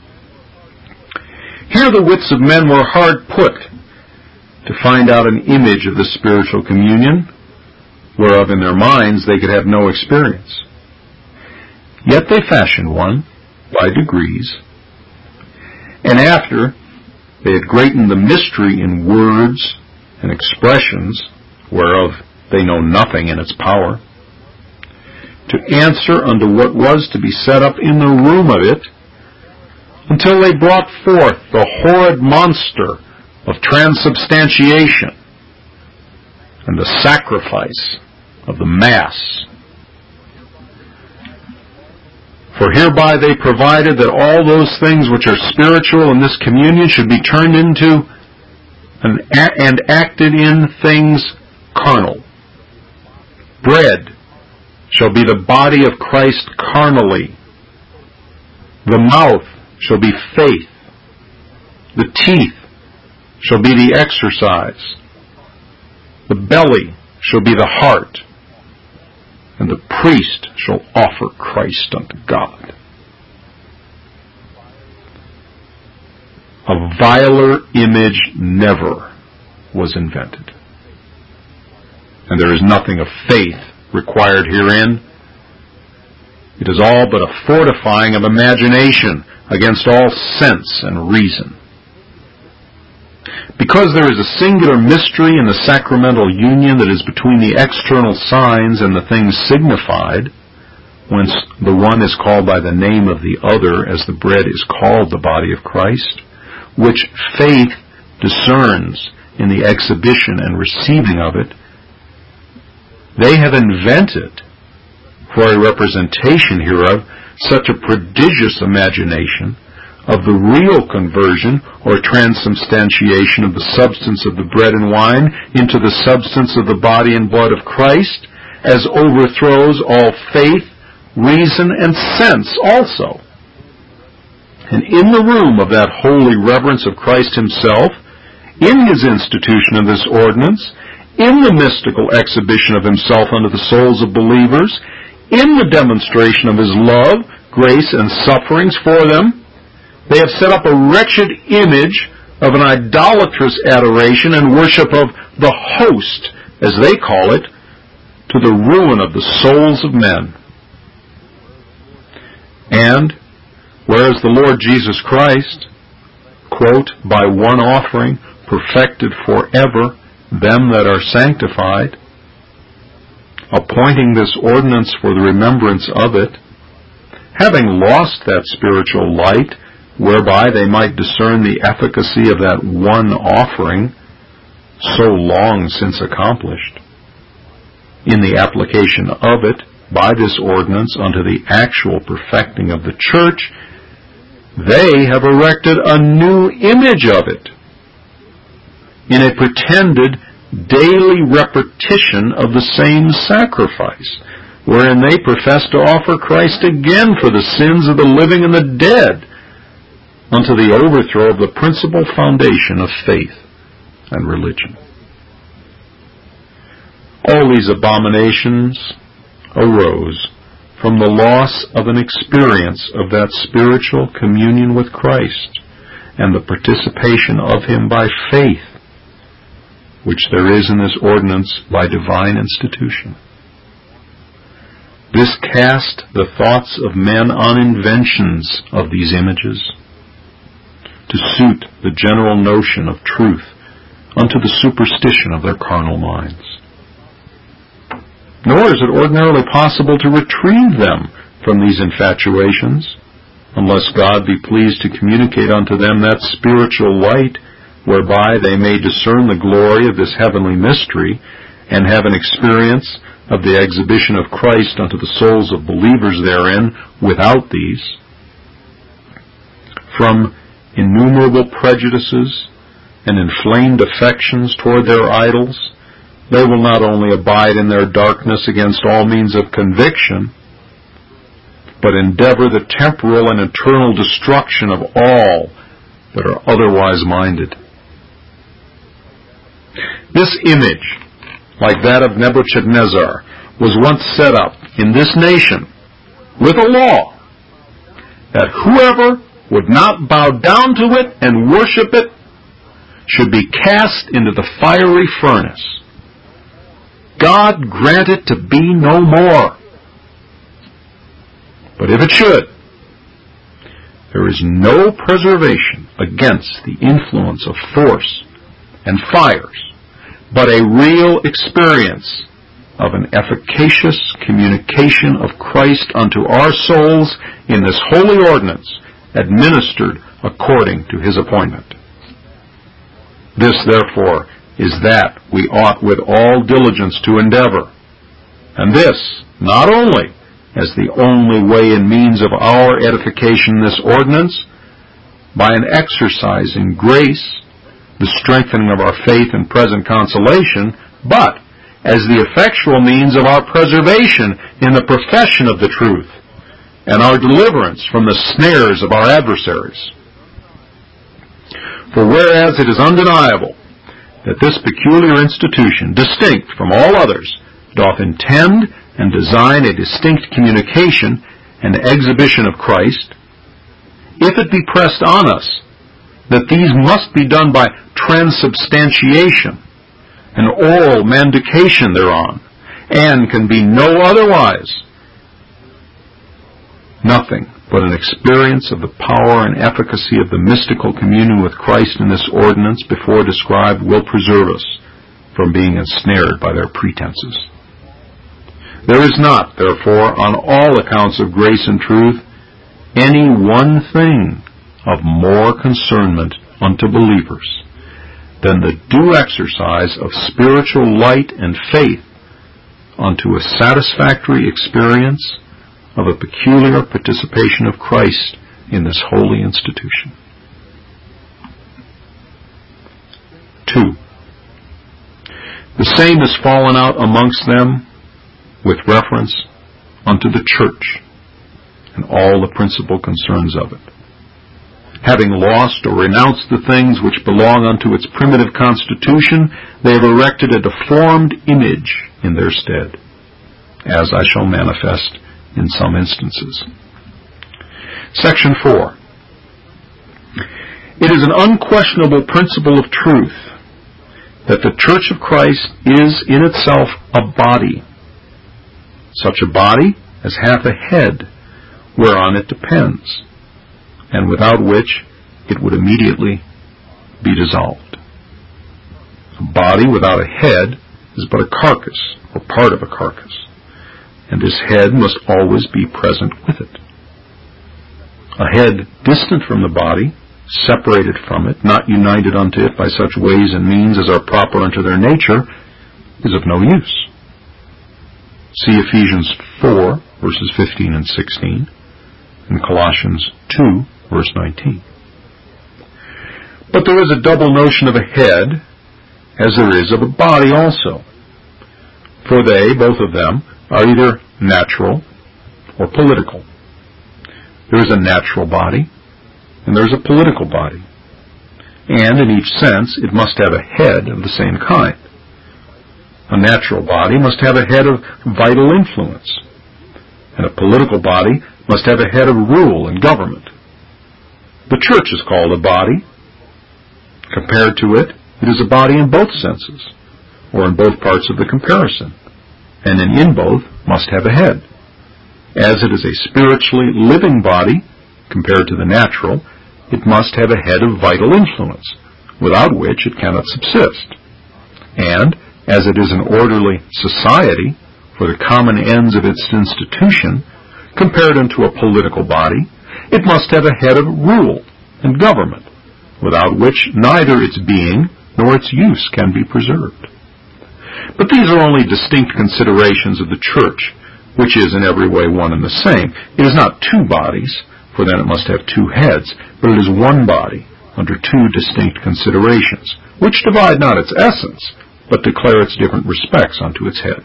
Here the wits of men were hard put to find out an image of the spiritual communion, whereof in their minds they could have no experience. Yet they fashioned one by degrees, and after they had greatened the mystery in words and expressions, whereof they know nothing in its power, to answer unto what was to be set up in the room of it, until they brought forth the horrid monster of transubstantiation and the sacrifice of the Mass. For hereby they provided that all those things which are spiritual in this communion should be turned into and, and acted in things carnal. Bread shall be the body of Christ carnally. The mouth shall be faith. The teeth shall be the exercise. The belly shall be the heart. And the priest shall offer Christ unto God. A viler image never was invented. And there is nothing of faith required herein. It is all but a fortifying of imagination against all sense and reason. Because there is a singular mystery in the sacramental union that is between the external signs and the things signified, whence the one is called by the name of the other as the bread is called the body of Christ, which faith discerns in the exhibition and receiving of it, they have invented for a representation hereof such a prodigious imagination of the real conversion or transubstantiation of the substance of the bread and wine into the substance of the body and blood of Christ, as overthrows all faith, reason, and sense also. And in the room of that holy reverence of Christ himself, in his institution of this ordinance, in the mystical exhibition of himself unto the souls of believers, in the demonstration of his love, grace, and sufferings for them, they have set up a wretched image of an idolatrous adoration and worship of the host, as they call it, to the ruin of the souls of men. And, whereas the Lord Jesus Christ, quote, by one offering perfected forever them that are sanctified, appointing this ordinance for the remembrance of it, having lost that spiritual light, whereby they might discern the efficacy of that one offering, so long since accomplished, in the application of it by this ordinance unto the actual perfecting of the church, they have erected a new image of it, in a pretended daily repetition of the same sacrifice, wherein they profess to offer Christ again for the sins of the living and the dead, unto the overthrow of the principal foundation of faith and religion. All these abominations arose from the loss of an experience of that spiritual communion with Christ and the participation of him by faith, which there is in this ordinance by divine institution. This cast the thoughts of men on inventions of these images, to suit the general notion of truth unto the superstition of their carnal minds. Nor is it ordinarily possible to retrieve them from these infatuations, unless God be pleased to communicate unto them that spiritual light, whereby they may discern the glory of this heavenly mystery, and have an experience of the exhibition of Christ unto the souls of believers therein without these. From innumerable prejudices and inflamed affections toward their idols, they will not only abide in their darkness against all means of conviction, but endeavor the temporal and eternal destruction of all that are otherwise minded. This image, like that of Nebuchadnezzar, was once set up in this nation with a law that whoever would not bow down to it and worship it should be cast into the fiery furnace. God grant it to be no more. But if it should, there is no preservation against the influence of force and fires, but a real experience of an efficacious communication of Christ unto our souls in this holy ordinance, administered according to his appointment. This, therefore, is that we ought with all diligence to endeavor, and this not only as the only way and means of our edification in this ordinance, by an exercise in grace, the strengthening of our faith and present consolation, but as the effectual means of our preservation in the profession of the truth, and our deliverance from the snares of our adversaries. For whereas it is undeniable that this peculiar institution, distinct from all others, doth intend and design a distinct communication and exhibition of Christ, if it be pressed on us, that these must be done by transubstantiation, an oral manducation thereon, and can be no otherwise. Nothing but an experience of the power and efficacy of the mystical communion with Christ in this ordinance before described will preserve us from being ensnared by their pretenses. There is not, therefore, on all accounts of grace and truth, any one thing of more concernment unto believers than the due exercise of spiritual light and faith unto a satisfactory experience of a peculiar participation of Christ in this holy institution. Two, the same has fallen out amongst them with reference unto the church and all the principal concerns of it. Having lost or renounced the things which belong unto its primitive constitution, they have erected a deformed image in their stead, as I shall manifest in some instances. Section four. It is an unquestionable principle of truth that the Church of Christ is in itself a body, such a body as hath a head whereon it depends, and without which it would immediately be dissolved. A body without a head is but a carcass, or part of a carcass, and this head must always be present with it. A head distant from the body, separated from it, not united unto it by such ways and means as are proper unto their nature, is of no use. See Ephesians four, verses fifteen and sixteen, and Colossians two, verse nineteen. But there is a double notion of a head, as there is of a body also. For they, both of them, are either natural or political. There is a natural body, and there is a political body. And in each sense, it must have a head of the same kind. A natural body must have a head of vital influence, and a political body must have a head of rule and government. The church is called a body. Compared to it, it is a body in both senses, or in both parts of the comparison, and in, in both must have a head. As it is a spiritually living body, compared to the natural, it must have a head of vital influence, without which it cannot subsist. And, as it is an orderly society for the common ends of its institution, compared unto a political body, it must have a head of rule and government, without which neither its being nor its use can be preserved. But these are only distinct considerations of the church, which is in every way one and the same. It is not two bodies, for then it must have two heads, but it is one body under two distinct considerations, which divide not its essence, but declare its different respects unto its head.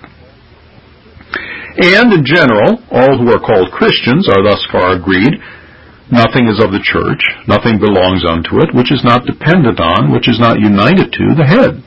And, in general, all who are called Christians are thus far agreed: nothing is of the church, nothing belongs unto it, which is not dependent on, which is not united to, the head.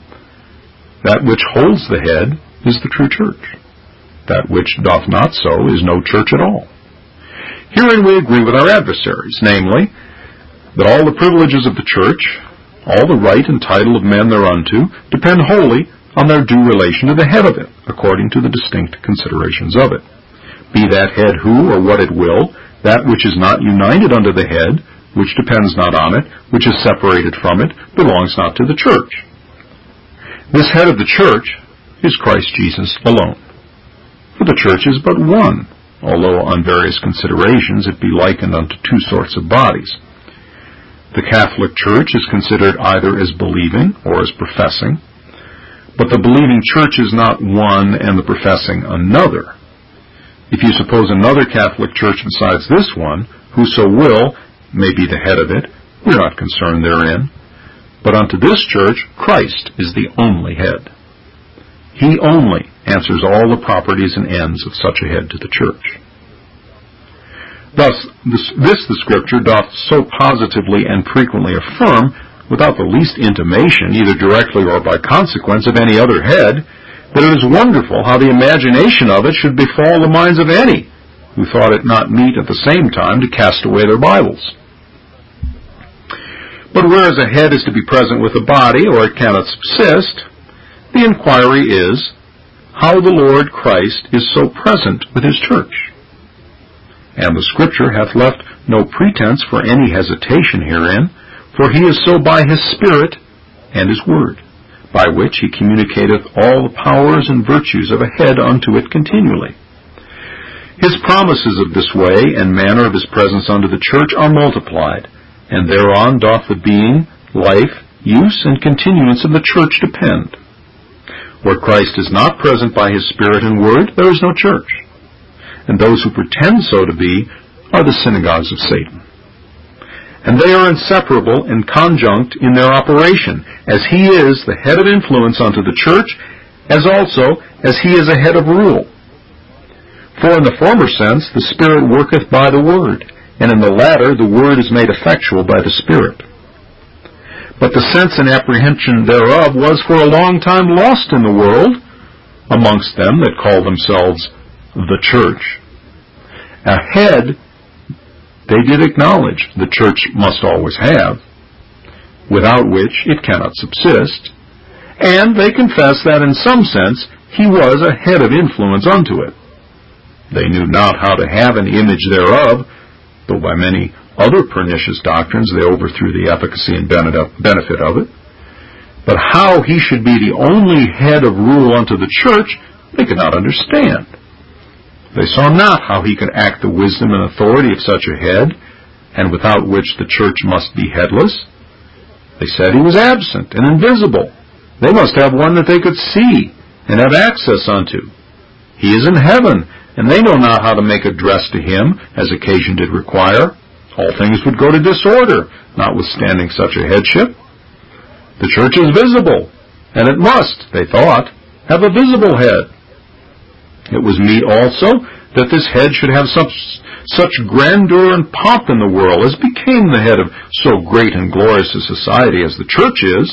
That which holds the head is the true church. That which doth not so is no church at all. Herein we agree with our adversaries, namely, that all the privileges of the church, all the right and title of men thereunto, depend wholly on their due relation to the head of it, according to the distinct considerations of it. Be that head who or what it will, that which is not united unto the head, which depends not on it, which is separated from it, belongs not to the church. This head of the church is Christ Jesus alone. For the church is but one, although on various considerations it be likened unto two sorts of bodies. The Catholic Church is considered either as believing or as professing, but the believing church is not one and the professing another. If you suppose another Catholic church besides this one, whoso will may be the head of it, we are not concerned therein. But unto this church, Christ is the only head. He only answers all the properties and ends of such a head to the church. Thus, this, this the Scripture doth so positively and frequently affirm, without the least intimation, either directly or by consequence, of any other head, that it is wonderful how the imagination of it should befall the minds of any who thought it not meet at the same time to cast away their Bibles. But whereas a head is to be present with the body, or it cannot subsist, the inquiry is how the Lord Christ is so present with his church. And the Scripture hath left no pretense for any hesitation herein, for he is so by his Spirit and his Word, by which he communicateth all the powers and virtues of a head unto it continually. His promises of this way and manner of his presence unto the church are multiplied, and thereon doth the being, life, use, and continuance of the church depend. Where Christ is not present by his Spirit and Word, there is no church. And those who pretend so to be are the synagogues of Satan. And they are inseparable and conjunct in their operation, as he is the head of influence unto the church, as also as he is a head of rule. For in the former sense the Spirit worketh by the Word, and in the latter the Word is made effectual by the Spirit. But the sense and apprehension thereof was for a long time lost in the world, amongst them that call themselves the church. A head they did acknowledge the church must always have, without which it cannot subsist, and they confess that in some sense he was a head of influence unto it. They knew not how to have an image thereof, though by many other pernicious doctrines they overthrew the efficacy and benefit of it. But how he should be the only head of rule unto the church, they could not understand. They saw not how he could act the wisdom and authority of such a head, and without which the church must be headless. They said he was absent and invisible. They must have one that they could see and have access unto. He is in heaven, and they know not how to make address to him, as occasion did require. All things would go to disorder, notwithstanding such a headship. The church is visible, and it must, they thought, have a visible head. It was meet also that this head should have such, such grandeur and pomp in the world as became the head of so great and glorious a society as the church is.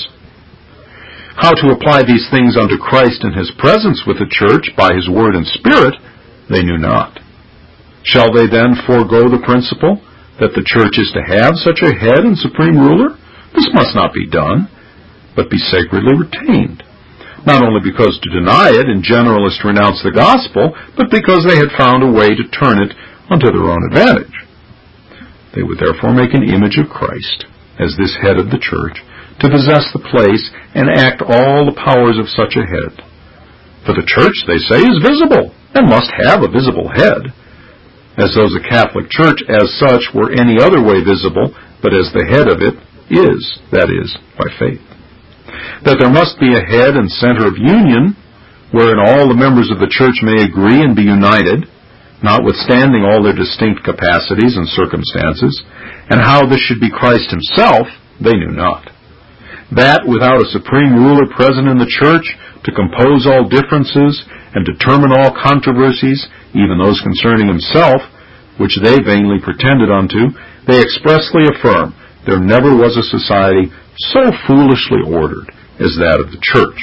How to apply these things unto Christ in his presence with the church by his Word and Spirit, they knew not. Shall they then forego the principle that the church is to have such a head and supreme ruler? This must not be done, but be sacredly retained. Not only because to deny it in general is to renounce the gospel, but because they had found a way to turn it unto their own advantage. They would therefore make an image of Christ, as this head of the church, to possess the place and act all the powers of such a head. For the church, they say, is visible, and must have a visible head, as though the Catholic Church as such were any other way visible, but as the head of it is, that is, by faith. That there must be a head and center of union, wherein all the members of the church may agree and be united, notwithstanding all their distinct capacities and circumstances, and how this should be Christ himself, they knew not. That without a supreme ruler present in the church to compose all differences and determine all controversies, even those concerning himself, which they vainly pretended unto, they expressly affirm there never was a society so foolishly ordered as that of the church.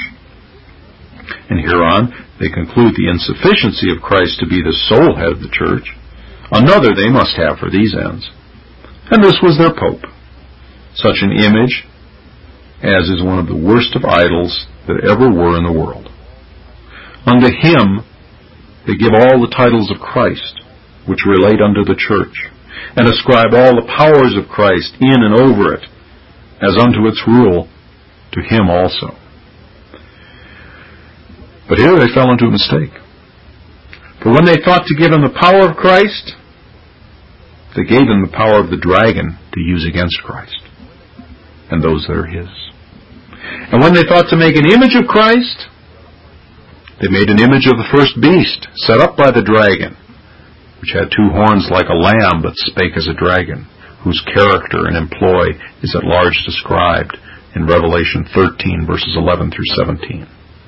And hereon they conclude the insufficiency of Christ to be the sole head of the church. Another they must have for these ends. And this was their Pope, such an image as is one of the worst of idols that ever were in the world. Unto him they give all the titles of Christ, which relate unto the church, and ascribe all the powers of Christ in and over it, as unto its rule, to him also. But here they fell into a mistake. For when they thought to give him the power of Christ, they gave him the power of the dragon to use against Christ, and those that are his. And when they thought to make an image of Christ, they made an image of the first beast, set up by the dragon, which had two horns like a lamb, but spake as a dragon, whose character and employ is at large described in Revelation thirteen, verses eleven through seventeen.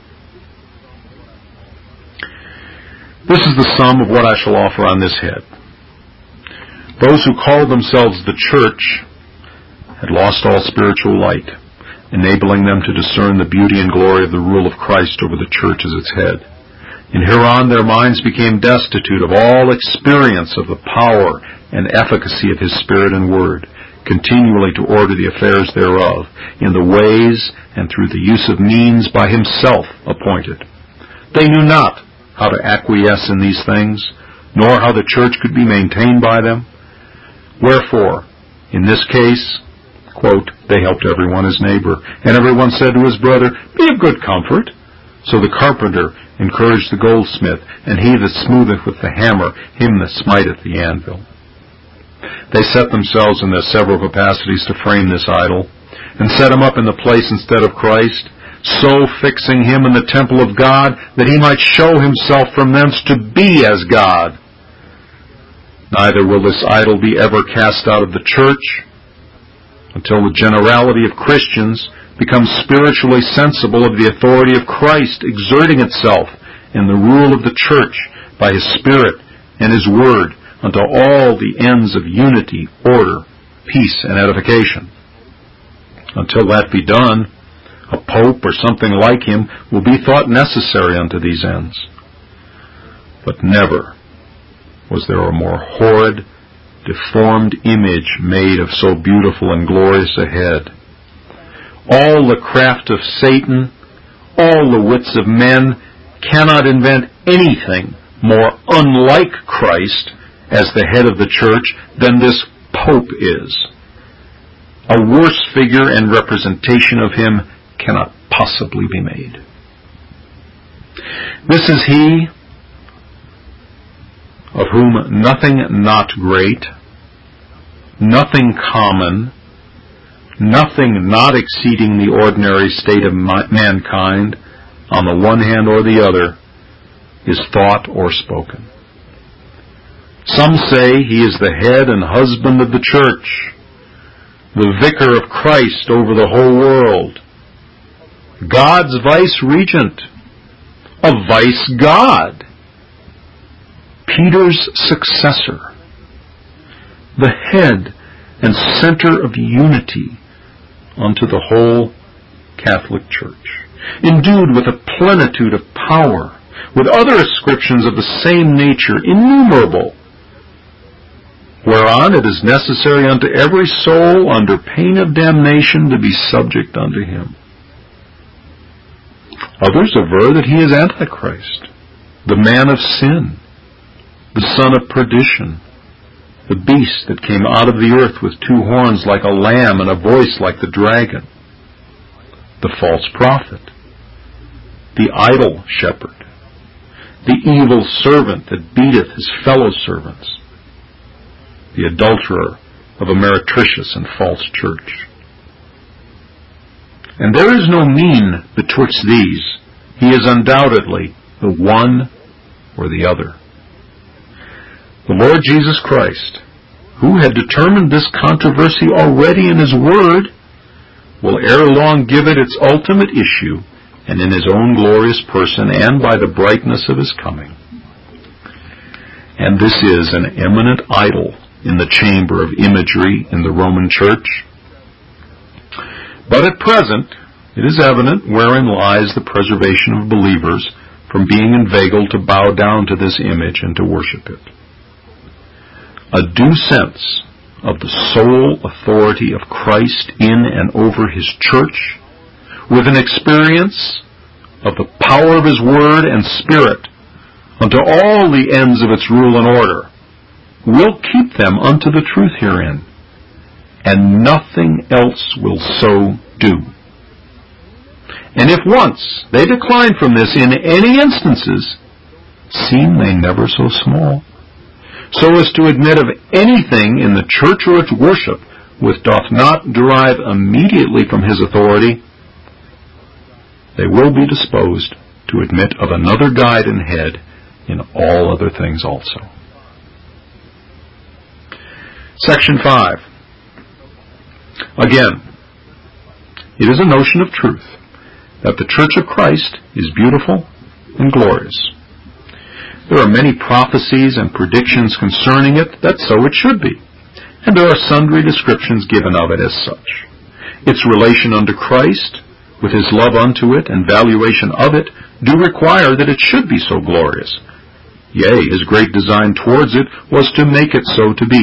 This is the sum of what I shall offer on this head. Those who called themselves the church had lost all spiritual light, enabling them to discern the beauty and glory of the rule of Christ over the church as its head. And hereon their minds became destitute of all experience of the power and efficacy of his Spirit and Word, continually to order the affairs thereof, in the ways and through the use of means by himself appointed. They knew not how to acquiesce in these things, nor how the church could be maintained by them. Wherefore, in this case, quote, they helped everyone his neighbor, and everyone said to his brother, Be of good comfort. So the carpenter encouraged the goldsmith, and he that smootheth with the hammer him that smiteth the anvil. They set themselves in their several capacities to frame this idol, and set him up in the place instead of Christ, so fixing him in the temple of God, that he might show himself from thence to be as God. Neither will this idol be ever cast out of the church, until the generality of Christians becomes spiritually sensible of the authority of Christ exerting itself in the rule of the church by his Spirit and his Word, unto all the ends of unity, order, peace, and edification. Until that be done, a pope or something like him will be thought necessary unto these ends. But never was there a more horrid, deformed image made of so beautiful and glorious a head. All the craft of Satan, all the wits of men cannot invent anything more unlike Christ as the head of the church than this Pope is. A worse figure and representation of him cannot possibly be made. This is he of whom nothing not great, nothing common, nothing not exceeding the ordinary state of mankind, on the one hand or the other, is thought or spoken. Some say he is the head and husband of the church, the vicar of Christ over the whole world, God's vice-regent, a vice-God, Peter's successor, the head and center of unity unto the whole Catholic Church, endued with a plenitude of power, with other ascriptions of the same nature innumerable, whereon it is necessary unto every soul under pain of damnation to be subject unto him. Others aver that he is Antichrist, the man of sin, the son of perdition, the beast that came out of the earth with two horns like a lamb and a voice like the dragon, the false prophet, the idol shepherd, the evil servant that beateth his fellow servants, the adulterer of a meretricious and false church. And there is no mean betwixt these. He is undoubtedly the one or the other. The Lord Jesus Christ, who had determined this controversy already in his Word, will ere long give it its ultimate issue, and in his own glorious person and by the brightness of his coming. And this is an eminent idol in the chamber of imagery in the Roman Church. But at present, it is evident wherein lies the preservation of believers from being inveigled to bow down to this image and to worship it. A due sense of the sole authority of Christ in and over his church, with an experience of the power of his Word and Spirit unto all the ends of its rule and order, will keep them unto the truth herein, and nothing else will so do. And if once they decline from this in any instances, seem they never so small, so as to admit of anything in the church or its worship which doth not derive immediately from his authority, they will be disposed to admit of another guide and head in all other things also. Section five. Again, it is a notion of truth that the Church of Christ is beautiful and glorious. There are many prophecies and predictions concerning it that so it should be, and there are sundry descriptions given of it as such. Its relation unto Christ, with his love unto it and valuation of it, do require that it should be so glorious. Yea, his great design towards it was to make it so to be,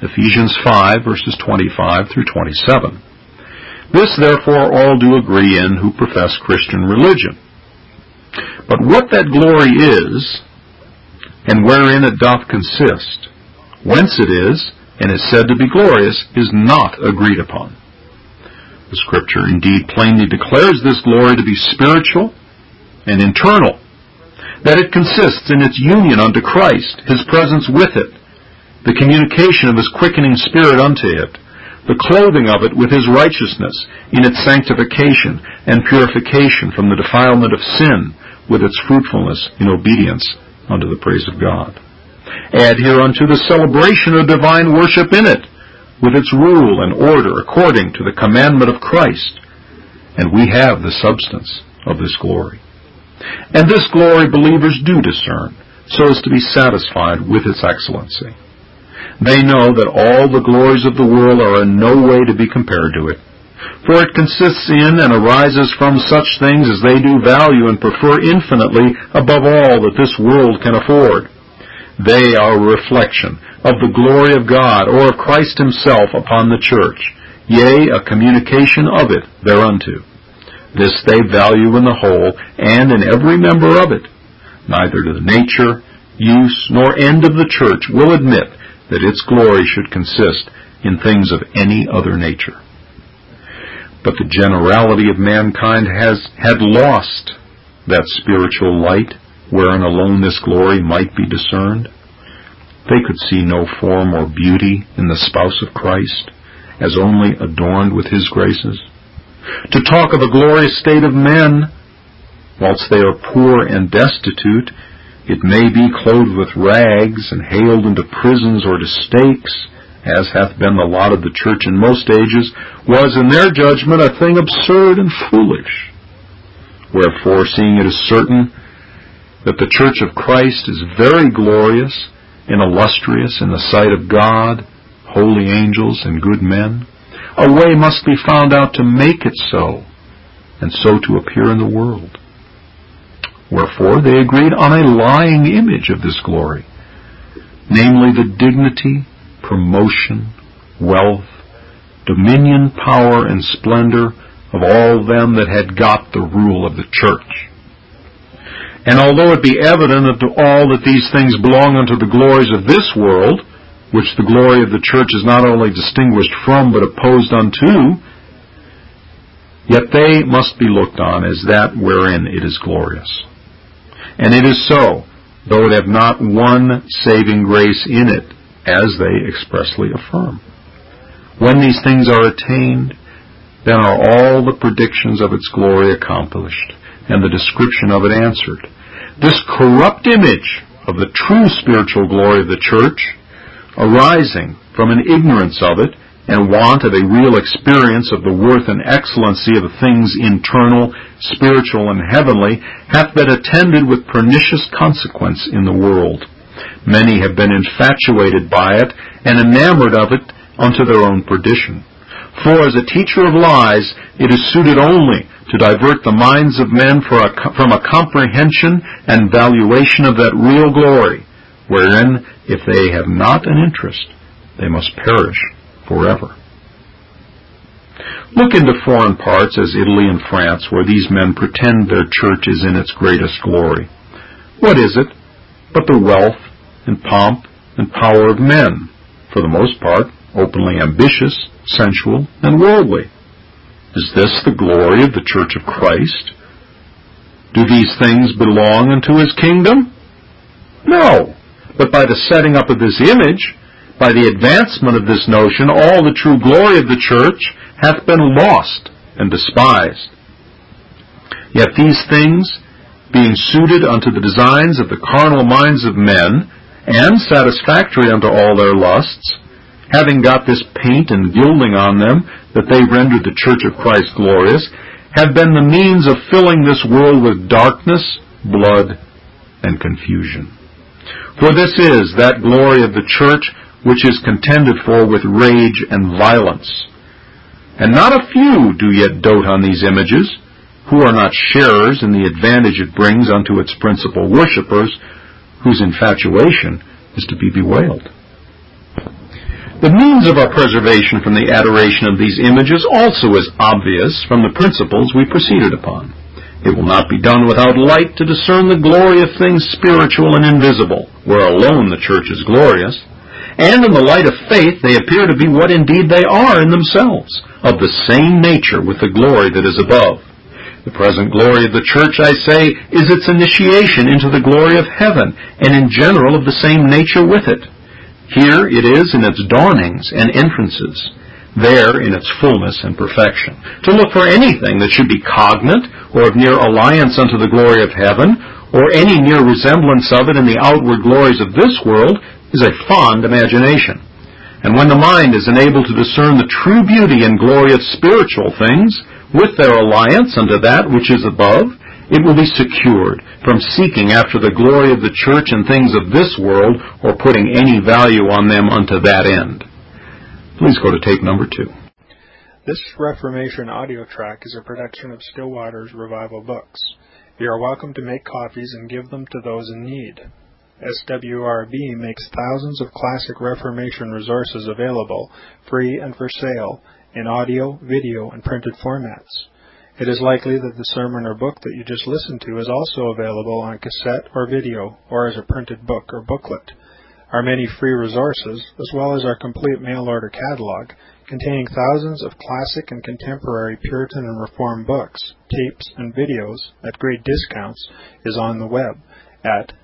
Ephesians five, verses twenty-five through twenty-seven. This therefore all do agree in who profess Christian religion. But what that glory is, and wherein it doth consist, whence it is, and is said to be glorious, is not agreed upon. The Scripture indeed plainly declares this glory to be spiritual and internal, that it consists in its union unto Christ, His presence with it, the communication of His quickening Spirit unto it, the clothing of it with His righteousness in its sanctification and purification from the defilement of sin with its fruitfulness in obedience unto the praise of God. Add hereunto the celebration of divine worship in it, with its rule and order according to the commandment of Christ, and we have the substance of this glory. And this glory believers do discern, so as to be satisfied with its excellency. They know that all the glories of the world are in no way to be compared to it, for it consists in and arises from such things as they do value and prefer infinitely above all that this world can afford. They are a reflection of the glory of God or of Christ Himself upon the church, yea, a communication of it thereunto. This they value in the whole and in every member of it. Neither the nature, use, nor end of the church will admit that its glory should consist in things of any other nature. But the generality of mankind has had lost that spiritual light wherein alone this glory might be discerned. They could see no form or beauty in the spouse of Christ, as only adorned with His graces. To talk of a glorious state of men, whilst they are poor and destitute, it may be clothed with rags and haled into prisons or to stakes, as hath been the lot of the church in most ages, was in their judgment a thing absurd and foolish. Wherefore, seeing it is certain that the church of Christ is very glorious and illustrious in the sight of God, holy angels, and good men, a way must be found out to make it so, and so to appear in the world. Wherefore they agreed on a lying image of this glory, namely the dignity, promotion, wealth, dominion, power, and splendor of all them that had got the rule of the church. And although it be evident unto all that these things belong unto the glories of this world, which the glory of the church is not only distinguished from but opposed unto, yet they must be looked on as that wherein it is glorious. And it is so, though it have not one saving grace in it, as they expressly affirm. When these things are attained, then are all the predictions of its glory accomplished, and the description of it answered. This corrupt image of the true spiritual glory of the church, arising from an ignorance of it, and want of a real experience of the worth and excellency of things internal, spiritual, and heavenly, hath been attended with pernicious consequence in the world. Many have been infatuated by it, and enamored of it unto their own perdition. For as a teacher of lies, it is suited only to divert the minds of men for a, from a comprehension and valuation of that real glory, wherein, if they have not an interest, they must perish forever. Look into foreign parts as Italy and France, where these men pretend their church is in its greatest glory. What is it but the wealth and pomp and power of men, for the most part openly ambitious, sensual, and worldly? Is this the glory of the church of Christ? Do these things belong unto His kingdom? No, but by the setting up of this image, by the advancement of this notion, all the true glory of the church hath been lost and despised. Yet these things, being suited unto the designs of the carnal minds of men, and satisfactory unto all their lusts, having got this paint and gilding on them, that they rendered the church of Christ glorious, have been the means of filling this world with darkness, blood, and confusion. For this is that glory of the church which is contended for with rage and violence. And not a few do yet dote on these images, who are not sharers in the advantage it brings unto its principal worshippers, whose infatuation is to be bewailed. The means of our preservation from the adoration of these images also is obvious from the principles we proceeded upon. It will not be done without light to discern the glory of things spiritual and invisible, where alone the church is glorious. And in the light of faith they appear to be what indeed they are in themselves, of the same nature with the glory that is above. The present glory of the church, I say, is its initiation into the glory of heaven, and in general of the same nature with it. Here it is in its dawnings and entrances, there in its fullness and perfection. To look for anything that should be cognate or of near alliance unto the glory of heaven, or any near resemblance of it in the outward glories of this world, is a fond imagination. And when the mind is enabled to discern the true beauty and glory of spiritual things, with their alliance unto that which is above, it will be secured from seeking after the glory of the church and things of this world, or putting any value on them unto that end. Please go to tape number two. This Reformation audio track is a production of Stillwater's Revival Books. You are welcome to make copies and give them to those in need. S W R B makes thousands of classic Reformation resources available, free and for sale, in audio, video, and printed formats. It is likely that the sermon or book that you just listened to is also available on cassette or video, or as a printed book or booklet. Our many free resources, as well as our complete mail-order catalog, containing thousands of classic and contemporary Puritan and Reformed books, tapes, and videos at great discounts, is on the web at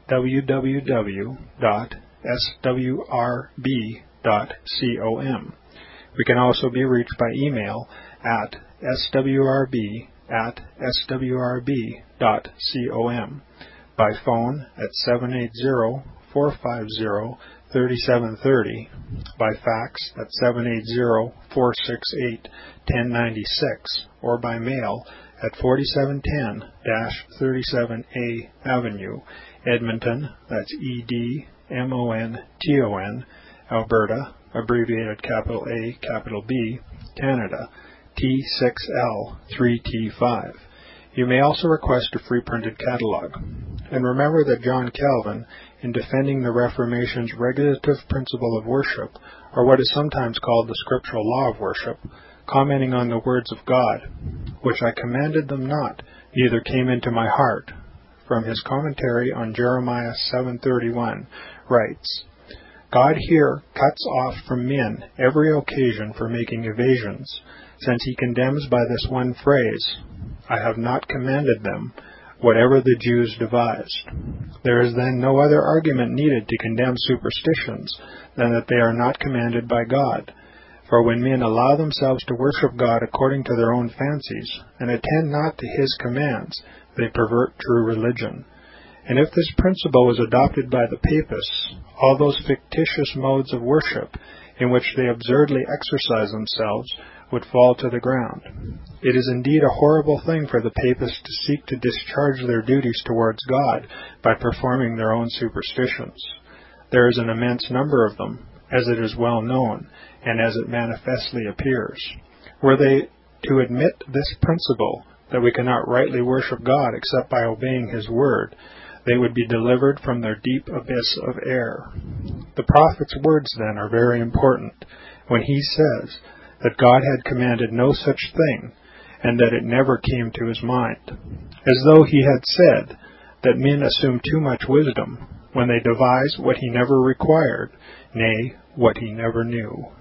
w w w dot s w r b dot com. We can also be reached by email at s w r b at s w r b dot com, by phone at seven eight zero, four five zero, three seven three zero, by fax at seven eight zero, four six eight, one zero nine six, or by mail at forty-seven ten thirty-seven A Avenue, Edmonton, that's E D M O N T O N, Alberta, abbreviated capital A, capital B, Canada, T six L three T five. You may also request a free printed catalog. And remember that John Calvin, in defending the Reformation's regulative principle of worship, or what is sometimes called the scriptural law of worship, commenting on the words of God, which I commanded them not, neither came into my heart, from his commentary on Jeremiah seven thirty-one, writes, God here cuts off from men every occasion for making evasions, since he condemns by this one phrase, I have not commanded them, whatever the Jews devised. There is then no other argument needed to condemn superstitions than that they are not commanded by God. For when men allow themselves to worship God according to their own fancies, and attend not to his commands, they pervert true religion. And if this principle is adopted by the papists, all those fictitious modes of worship in which they absurdly exercise themselves would fall to the ground. It is indeed a horrible thing for the papists to seek to discharge their duties towards God by performing their own superstitions. There is an immense number of them, as it is well known, and as it manifestly appears. Were they to admit this principle, that we cannot rightly worship God except by obeying his word, they would be delivered from their deep abyss of error. The prophet's words, then, are very important, when he says that God had commanded no such thing, and that it never came to his mind, as though he had said that men assume too much wisdom when they devise what he never required, nay, what he never knew.